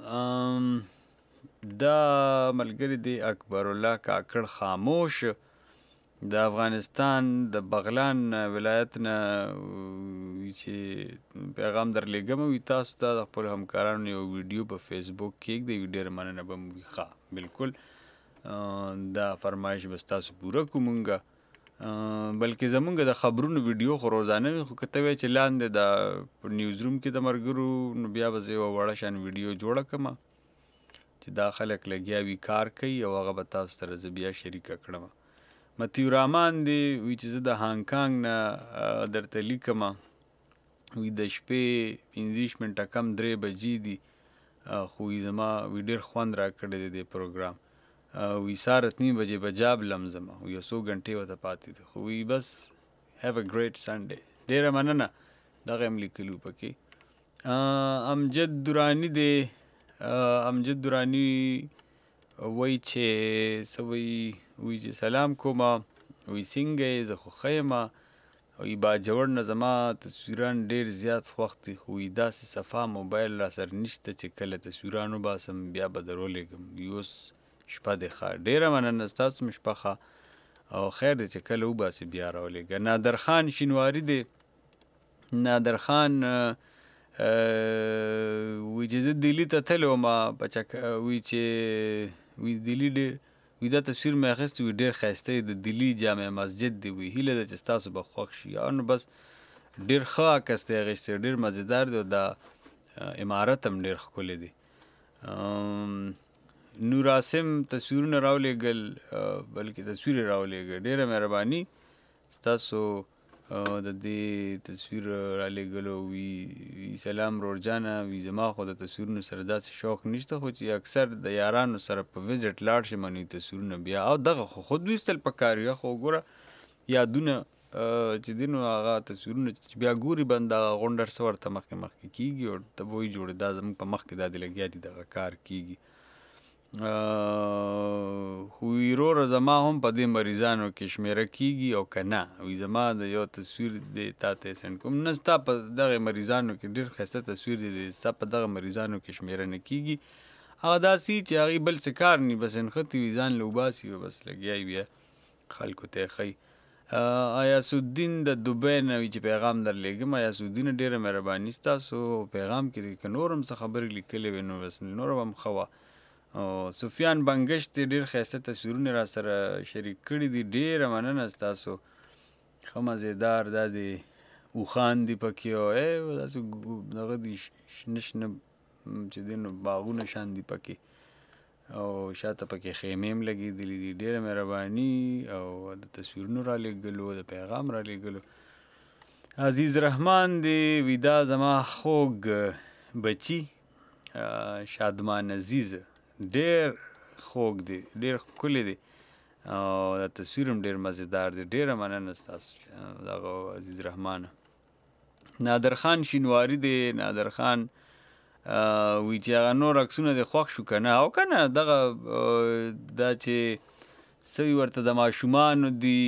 دا ملګری دی اکبر الله کاکړ خاموش د افغانستان د بغلان ولایت نه چې پیغام درلېږم وي تاسو ته د خپلو همکارانو یو ویډیو په فیسبوک کې کېږدئ ډېره مننه به مو وي. ښه بالکل دا فرمایش به ستاسو پوره کړو مونږه بلکې زمونږ د خبرونو ویډیو خو روزانه وي خو که ته وایې چې لاندې د نیوز روم کې د ملګرو نو بیا به زه یوه وړه شان ویډیو جوړه کړم چې دا خلک لګیا وي کار کوي او هغه به تاسو سره زه بیا شریکه کړم. متیو رحمان دی وی چې زه د هانګ کانګ نه درته لیکم وی د شپې 15 منټه کم 3 بجې دي خو زما وی ډېر خوند راکړی دی د پروګرام وی سهار 3 بجې به جاب لمزم یو څو غنټې ورته پاتې دي خو وی بس هیو ا ګریټ سنډے ډېره مننه دغه هم لیکلو پکې. امجد درانی دی امجد درانی وی چې وی چې سلام کوم وی څنګه یې زه خو ښه یم وی باجوړ نه زما تصویران ډېر زیات خوښ دي خو وی داسې صفا موبایل را سره نشته چې کله تصویران وباسم بیا به درولېږم وی اوس شپه دی ښه ډېره مننه ستاسو هم شپه ښه او خیر دی چې کله وباسې بیا راولېږه. نادرخان شینواري دی نادرخان وی چې زه دلی ته تللی وم وی چې وی دلی ډېر وی دا تصویر مې اخیستی وی ډېر ښایسته د دلی جامع مسجد دی وی هیله ده چې ستاسو به خوښ شي او نو بس ډېر ښه عکس دی اخیستی ډېر مزېدار دی او دا عمارت هم ډېر ښکلی دی. نور عاصم تصویرونه راولېږل بلکې تصویر یې راولېږه ډېره مهرباني ستاسو د دې تصویر رالیږلو وی سلام رورجانه وی زما خو د تصویرونو سره داسې شوق نشته خو چې اکثر د یارانو سره په وزټ لاړ شم نو تصویرونه بیا او دغه خود ویستل پکار وي خو ګوره یادونه چې دي نو هغه تصویرونه چې بیا ګوري بنده غونډر څه ورته مخکې کېږي او ته به وایي جوړې دا زموږ په مخکې دا دې لګیا دي دغه کار کېږي. خو وروره زما هم په دې مریضانو کې شمیره کېږي او که نه وي زما د یو تصویر دی تا ته یې سینډ کوم نه ستا په دغه مریضانو کې ډېر ښایسته تصویر دی ستا په دغه مریضانو کې شمیره نه کېږي هغه داسې چې هغې بل څه کار نی بس نښتې وي ځان له وباسي او بس لګیا وي بیا خلکو ته یې ښیي. ایاس الدین د دوبۍ نه وي چې پیغام درلېږم ایاس الدین ډېره مهرباني ستاسو پیغام کې که نور هم څه خبرې لیکلې وي نو بس نور هم ښه وه. سفیان بنګش دی ډېر ښایسته تصویرونه را سره شریک کړي دي ډېره مننه ستاسو ښه مزېدار دا دی اوښان دي پکې او داسې دغه دي شنه شنه چې دی نو باغونه شان دي پکې او شاته پکې خیمې هم لګېدلي دي ډېره مهرباني او د تصویرونو رالیږلو د پیغام رالیږلو. عزیز رحمان دی وی دا زما خوږ بچي شادمان عزیز ډېر خوږ دی ډېر ښکلی دی او دا تصویر هم ډېر مزېدار دی ډېره مننه ستاسو دغه عزیز رحمانه. نادرخان شینواري دی نادرخان وی چې هغه نور عکسونه دې خوښ شو که نه او که نه دغه دا چې څه وي ورته د ماشومانو دي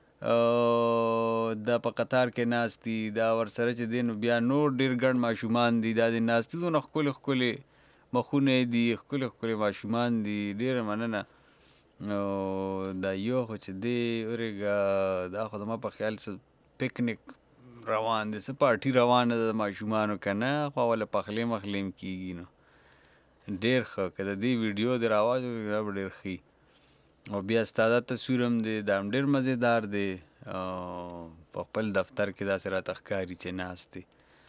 دا په قطار کې ناست دي دا ورسره چې دی نو بیا نور ډېر ګڼ ماشومان دي دا د ناستي دونه ښکلې ښکلې مخونه یې دي ښکلې ښکلې ماشومان دي ډېره مننه. دا یو خو چې دی ورېږه دا خو زما په خیال څه پکنیک روان دی څه پارټي روانه ده د ماشومانو که نه خو اوله پخلی مخلی هم کېږي نو ډېر ښه که د دې ویډیو د راواز دا به ډېر ښي او بیا ستا دا تصویر هم دی دا هم ډېر مزېدار دی په خپل دفتر کې داسې راته ښکاري چې ناست دی.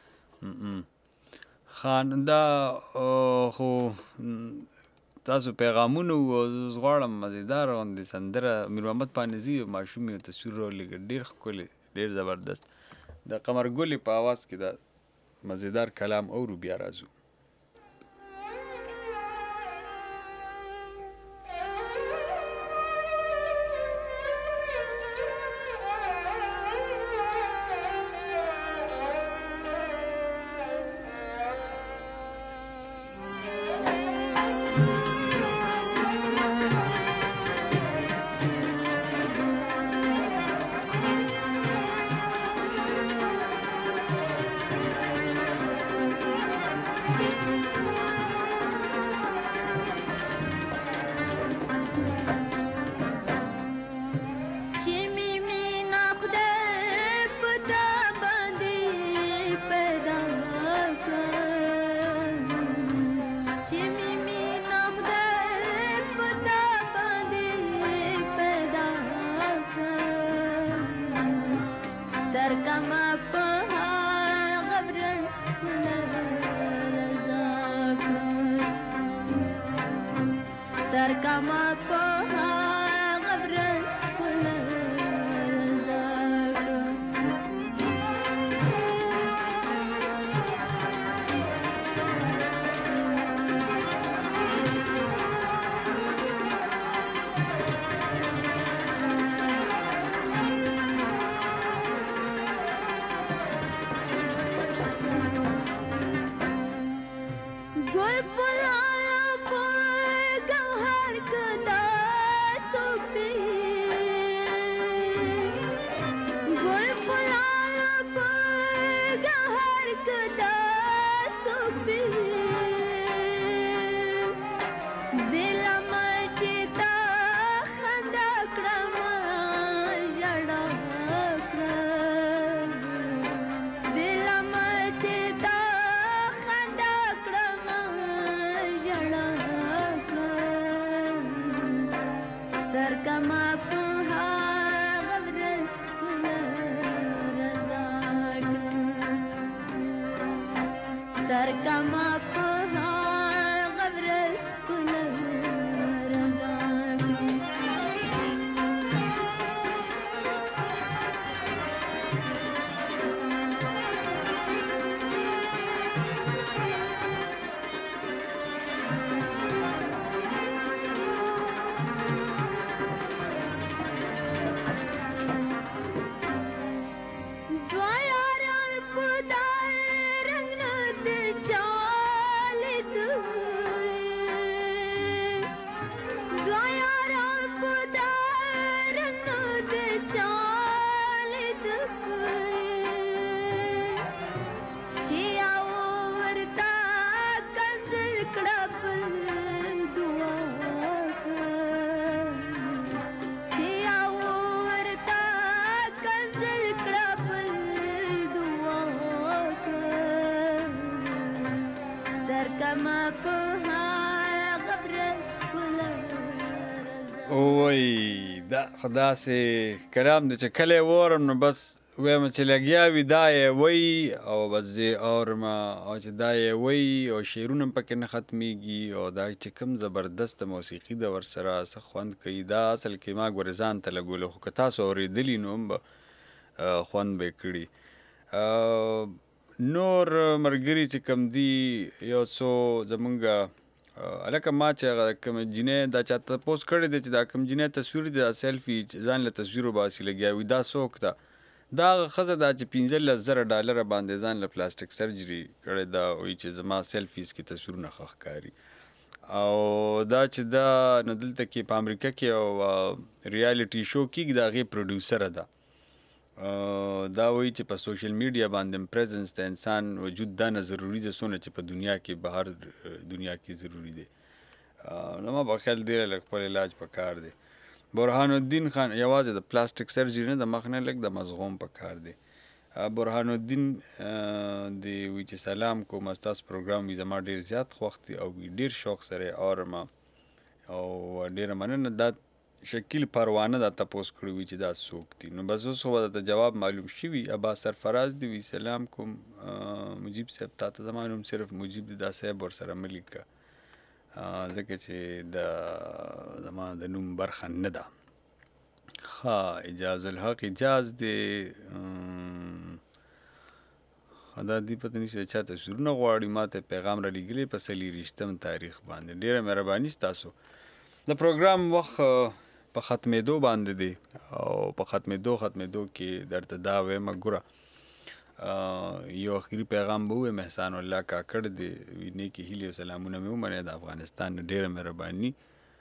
دا خو تاسو پیغامونه و زه غواړم مزېدار غوندې سندره میر محمد پانیزي ماشوم یو تصویر راولېږه ډېر ښکلی ډېر زبردست د قمر ګلې په اواز کې دا مزېدار کلام اورو بیا راځو. کما په هغه ورځ رضا تر کما په هغه ورځ خدا سي کلام د چې کله وورم نو بس وایم چې لګیا وي دا یې وایي او بس زه اورم او چې دا یې وایي او شعرونه پکې نه ختمیږي او دا چې کوم زبردست موسیقي د ورسره څه خوند کوي دا اصل کې ما ګورځان ته لګولو خو که تاسو اورېدلي نو هم به خوند به کړي نور ملګري چې کوم دي یو څو زمونږ الکه ما چې هغه کوم جینۍ دا چا تپوس کړی دی چې دا کوم جینۍ تصویر دی دا سیلفي ځان له تصویر وباسي لګیا وي دا څوک ده دا هغه ښځه ده چې $15,000 باندې ځان له پلاستیک سرجري کړی دا وایي چې زما سیلفیز کې تصویرونه ښه ښکاري او دا چې دا نو دلته کې په امریکا کې یو ریالټي شو کېږي د هغې پروډیوسره ده دا وایي چې په سوشل میډیا باندې پریزنس د انسان وجود دا نه ضروري ده څونه چې په دنیا کې بهر دنیا کې ضروري دی نو ما په خیال ډېره لږ خپل علاج په کار دی برهان الدین خان یوازې د پلاستیک سرجري نه د مخ نه لږ د مزغوم په کار دی برهان الدین دی وایي چې سلام کوم ستاسو پروګرام وي زما ډېر زیات خوښ دی او ډېر شوق سره اورم او ډېره مننه دا شکیل پروانه دا تپوس کړی وي چې دا څوک دي نو بس اوس خو درته جواب معلوم شوي عباس سرفراز دی وي سلام کوم مجیب صاحب تا ته زما نوم صرف مجیب دی دا صاحب ورسره مه لیکه ځکه چې د زما د نوم برخه نه ده ښه اجاز الحق اجاز دی دا دی پته نشته چا تصویرونه غواړي ما ته پیغام را لیږلی په 23 تاریخ باندې ډېره مهرباني ستاسو د پروګرام وخت په ختمېدو باندې دی او په ختمېدو کې درته دا وایم ګوره یو اخري پیغام به ووایم احسان الله کاکړ دی نیکې هیلې او سلامونه مې ومنئ د افغانستان ډېره مهرباني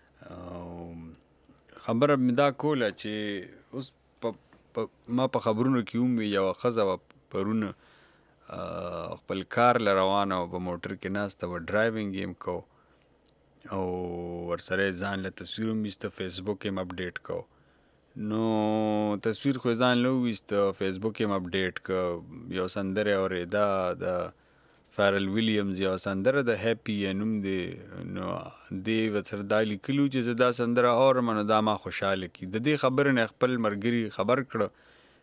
خبره مې دا کوله چې اوس ما په خبرونو کې هم یوه ښځه وه پرونه خپل کار له روانه وه په موټر کې ناسته وه ډرایوینګ یې هم کو او ورسره ځان له تصویر هم ویسته فیسبوک هم اپډیټ کو نو تصویر خو ځان له وویسته فیسبوک هم اپډیټ که یو سندره اورېده د فارل ویلیمز یو سندره د هیپي یې نوم دی نو دې ورسره دا لیکلي چې زه دا سندره اورم نو دا ما خوشحاله کړي د دې خبرې نه خپل ملګري خبر کړه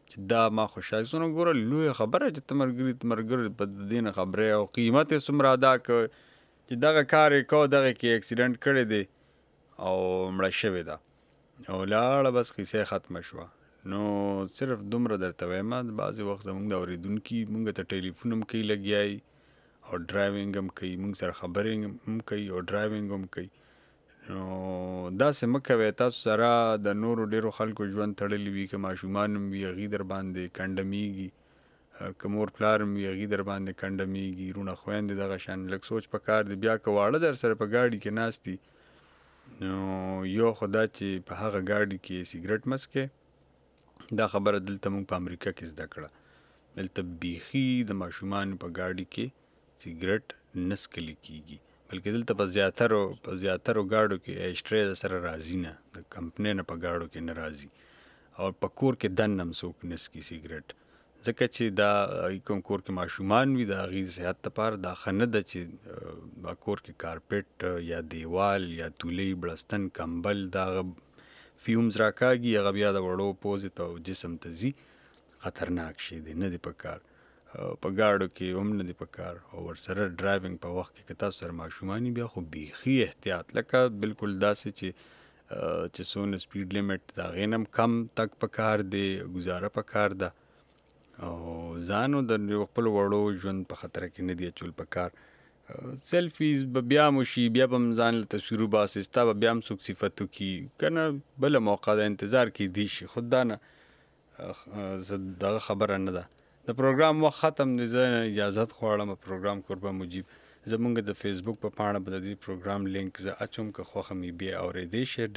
چې دا ما خوشحال سونه ګوره لوی خبره چې ته مرګري په دې نه خبرې او قیمت یې څومره ادا کړ چې دغه کار یې کو دغه کې اکسیډنټ کړی دی او مړه شوې ده او لاړه بس کیسه ختمه شوه. نو صرف دومره درته وایم بعضې وخت زموږ د اورېدونکي موږ ته ټلیفون هم کوي لګیایي او ډرایوینګ هم کوي موږ سره خبرې هم کوي او ډرایوینګ هم کوي. نو داسې مه کوئ تاسو سره د نورو ډېرو خلکو ژوند تړلی وي که ماشومان هم وي هغوی در باندې کنډمیږي که مور پلار هم وي هغوی در باندې کنډمیږي رونه خویندې دغه شان لږ سوچ پکار دی. بیا که واړه در سره په ګاډي کې ناست دي نو یو خو دا چې په هغه ګاډي کې سیګرټ مه څکئ. دا خبره دلته موږ په امریکا کې زده کړه. دلته بیخي د ماشومانو په ګاډي کې سیګرټ نه څکلی کېږي بلکې دلته په زیاترو ګاډو کې ایشټرۍ د سره راځي نه د کمپنۍ نه په ګاډو کې نه راځي او په کور کې دننه هم څوک نه څکي سیګرټ ځکه چې دا کوم کور کې ماشومان وي د هغوی صحت لپاره دا ښه نه ده چې کور کې کارپېټ یا دیوال یا تولۍ بړستن کمبل دا فیومز راکاږي هغه بیا د وړو پوزې ته او جسم ته ځي خطرناک شی دی نه دی پکار په ګاډو کې هم نه دی پکار او ورسره ډرایوینګ په وخت کې که تاسو سره ماشومان بیا خو بیخي احتیاط لکه بالکل داسې چې څونه سپیډ لیمټ د هغې نه هم کم تګ پکار دی ګزاره پکار ده او ځان او د خپلو وړو ژوند په خطره کې نه دی اچول پکار. سیلفیز به بیا هم وشي بیا به هم ځان له تصویر وباسې ستا به بیا هم څوک صفت وکړي که نه بله موقع د انتظار کیدی شي خو دا نه دغه خبره نه ده. د پروګرام وخت ختم دی زه اجازت غواړم پروګرام کوربه مجیب زمونږ د فیسبوک په پاڼه به د دې پروګرام لینک زه اچوم که خوښه مې بیا اورېدی شئ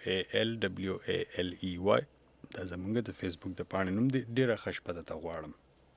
WALWALEY دا زمونږ د فیسبوک د پاڼې نوم دی ډېره ښه شپه درته غواړم.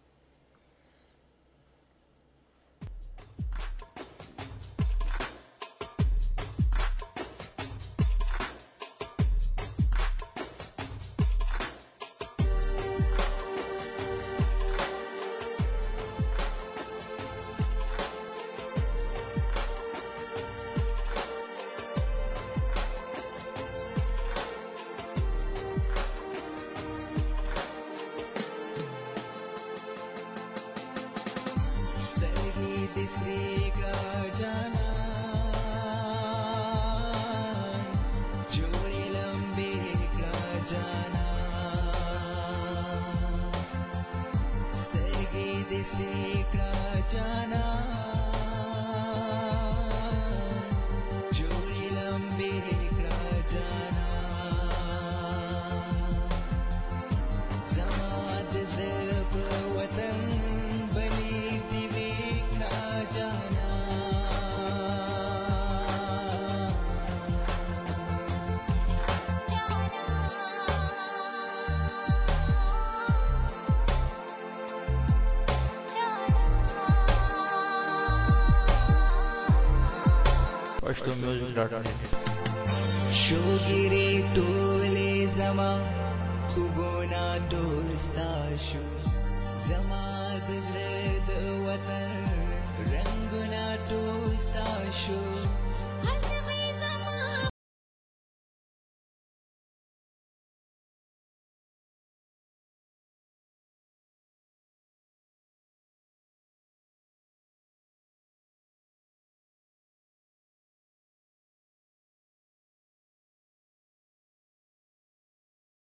شوګری ټولې زما خوبونه ټول ستا شو زما د زړه د وطن رنگونه ټول ستا شو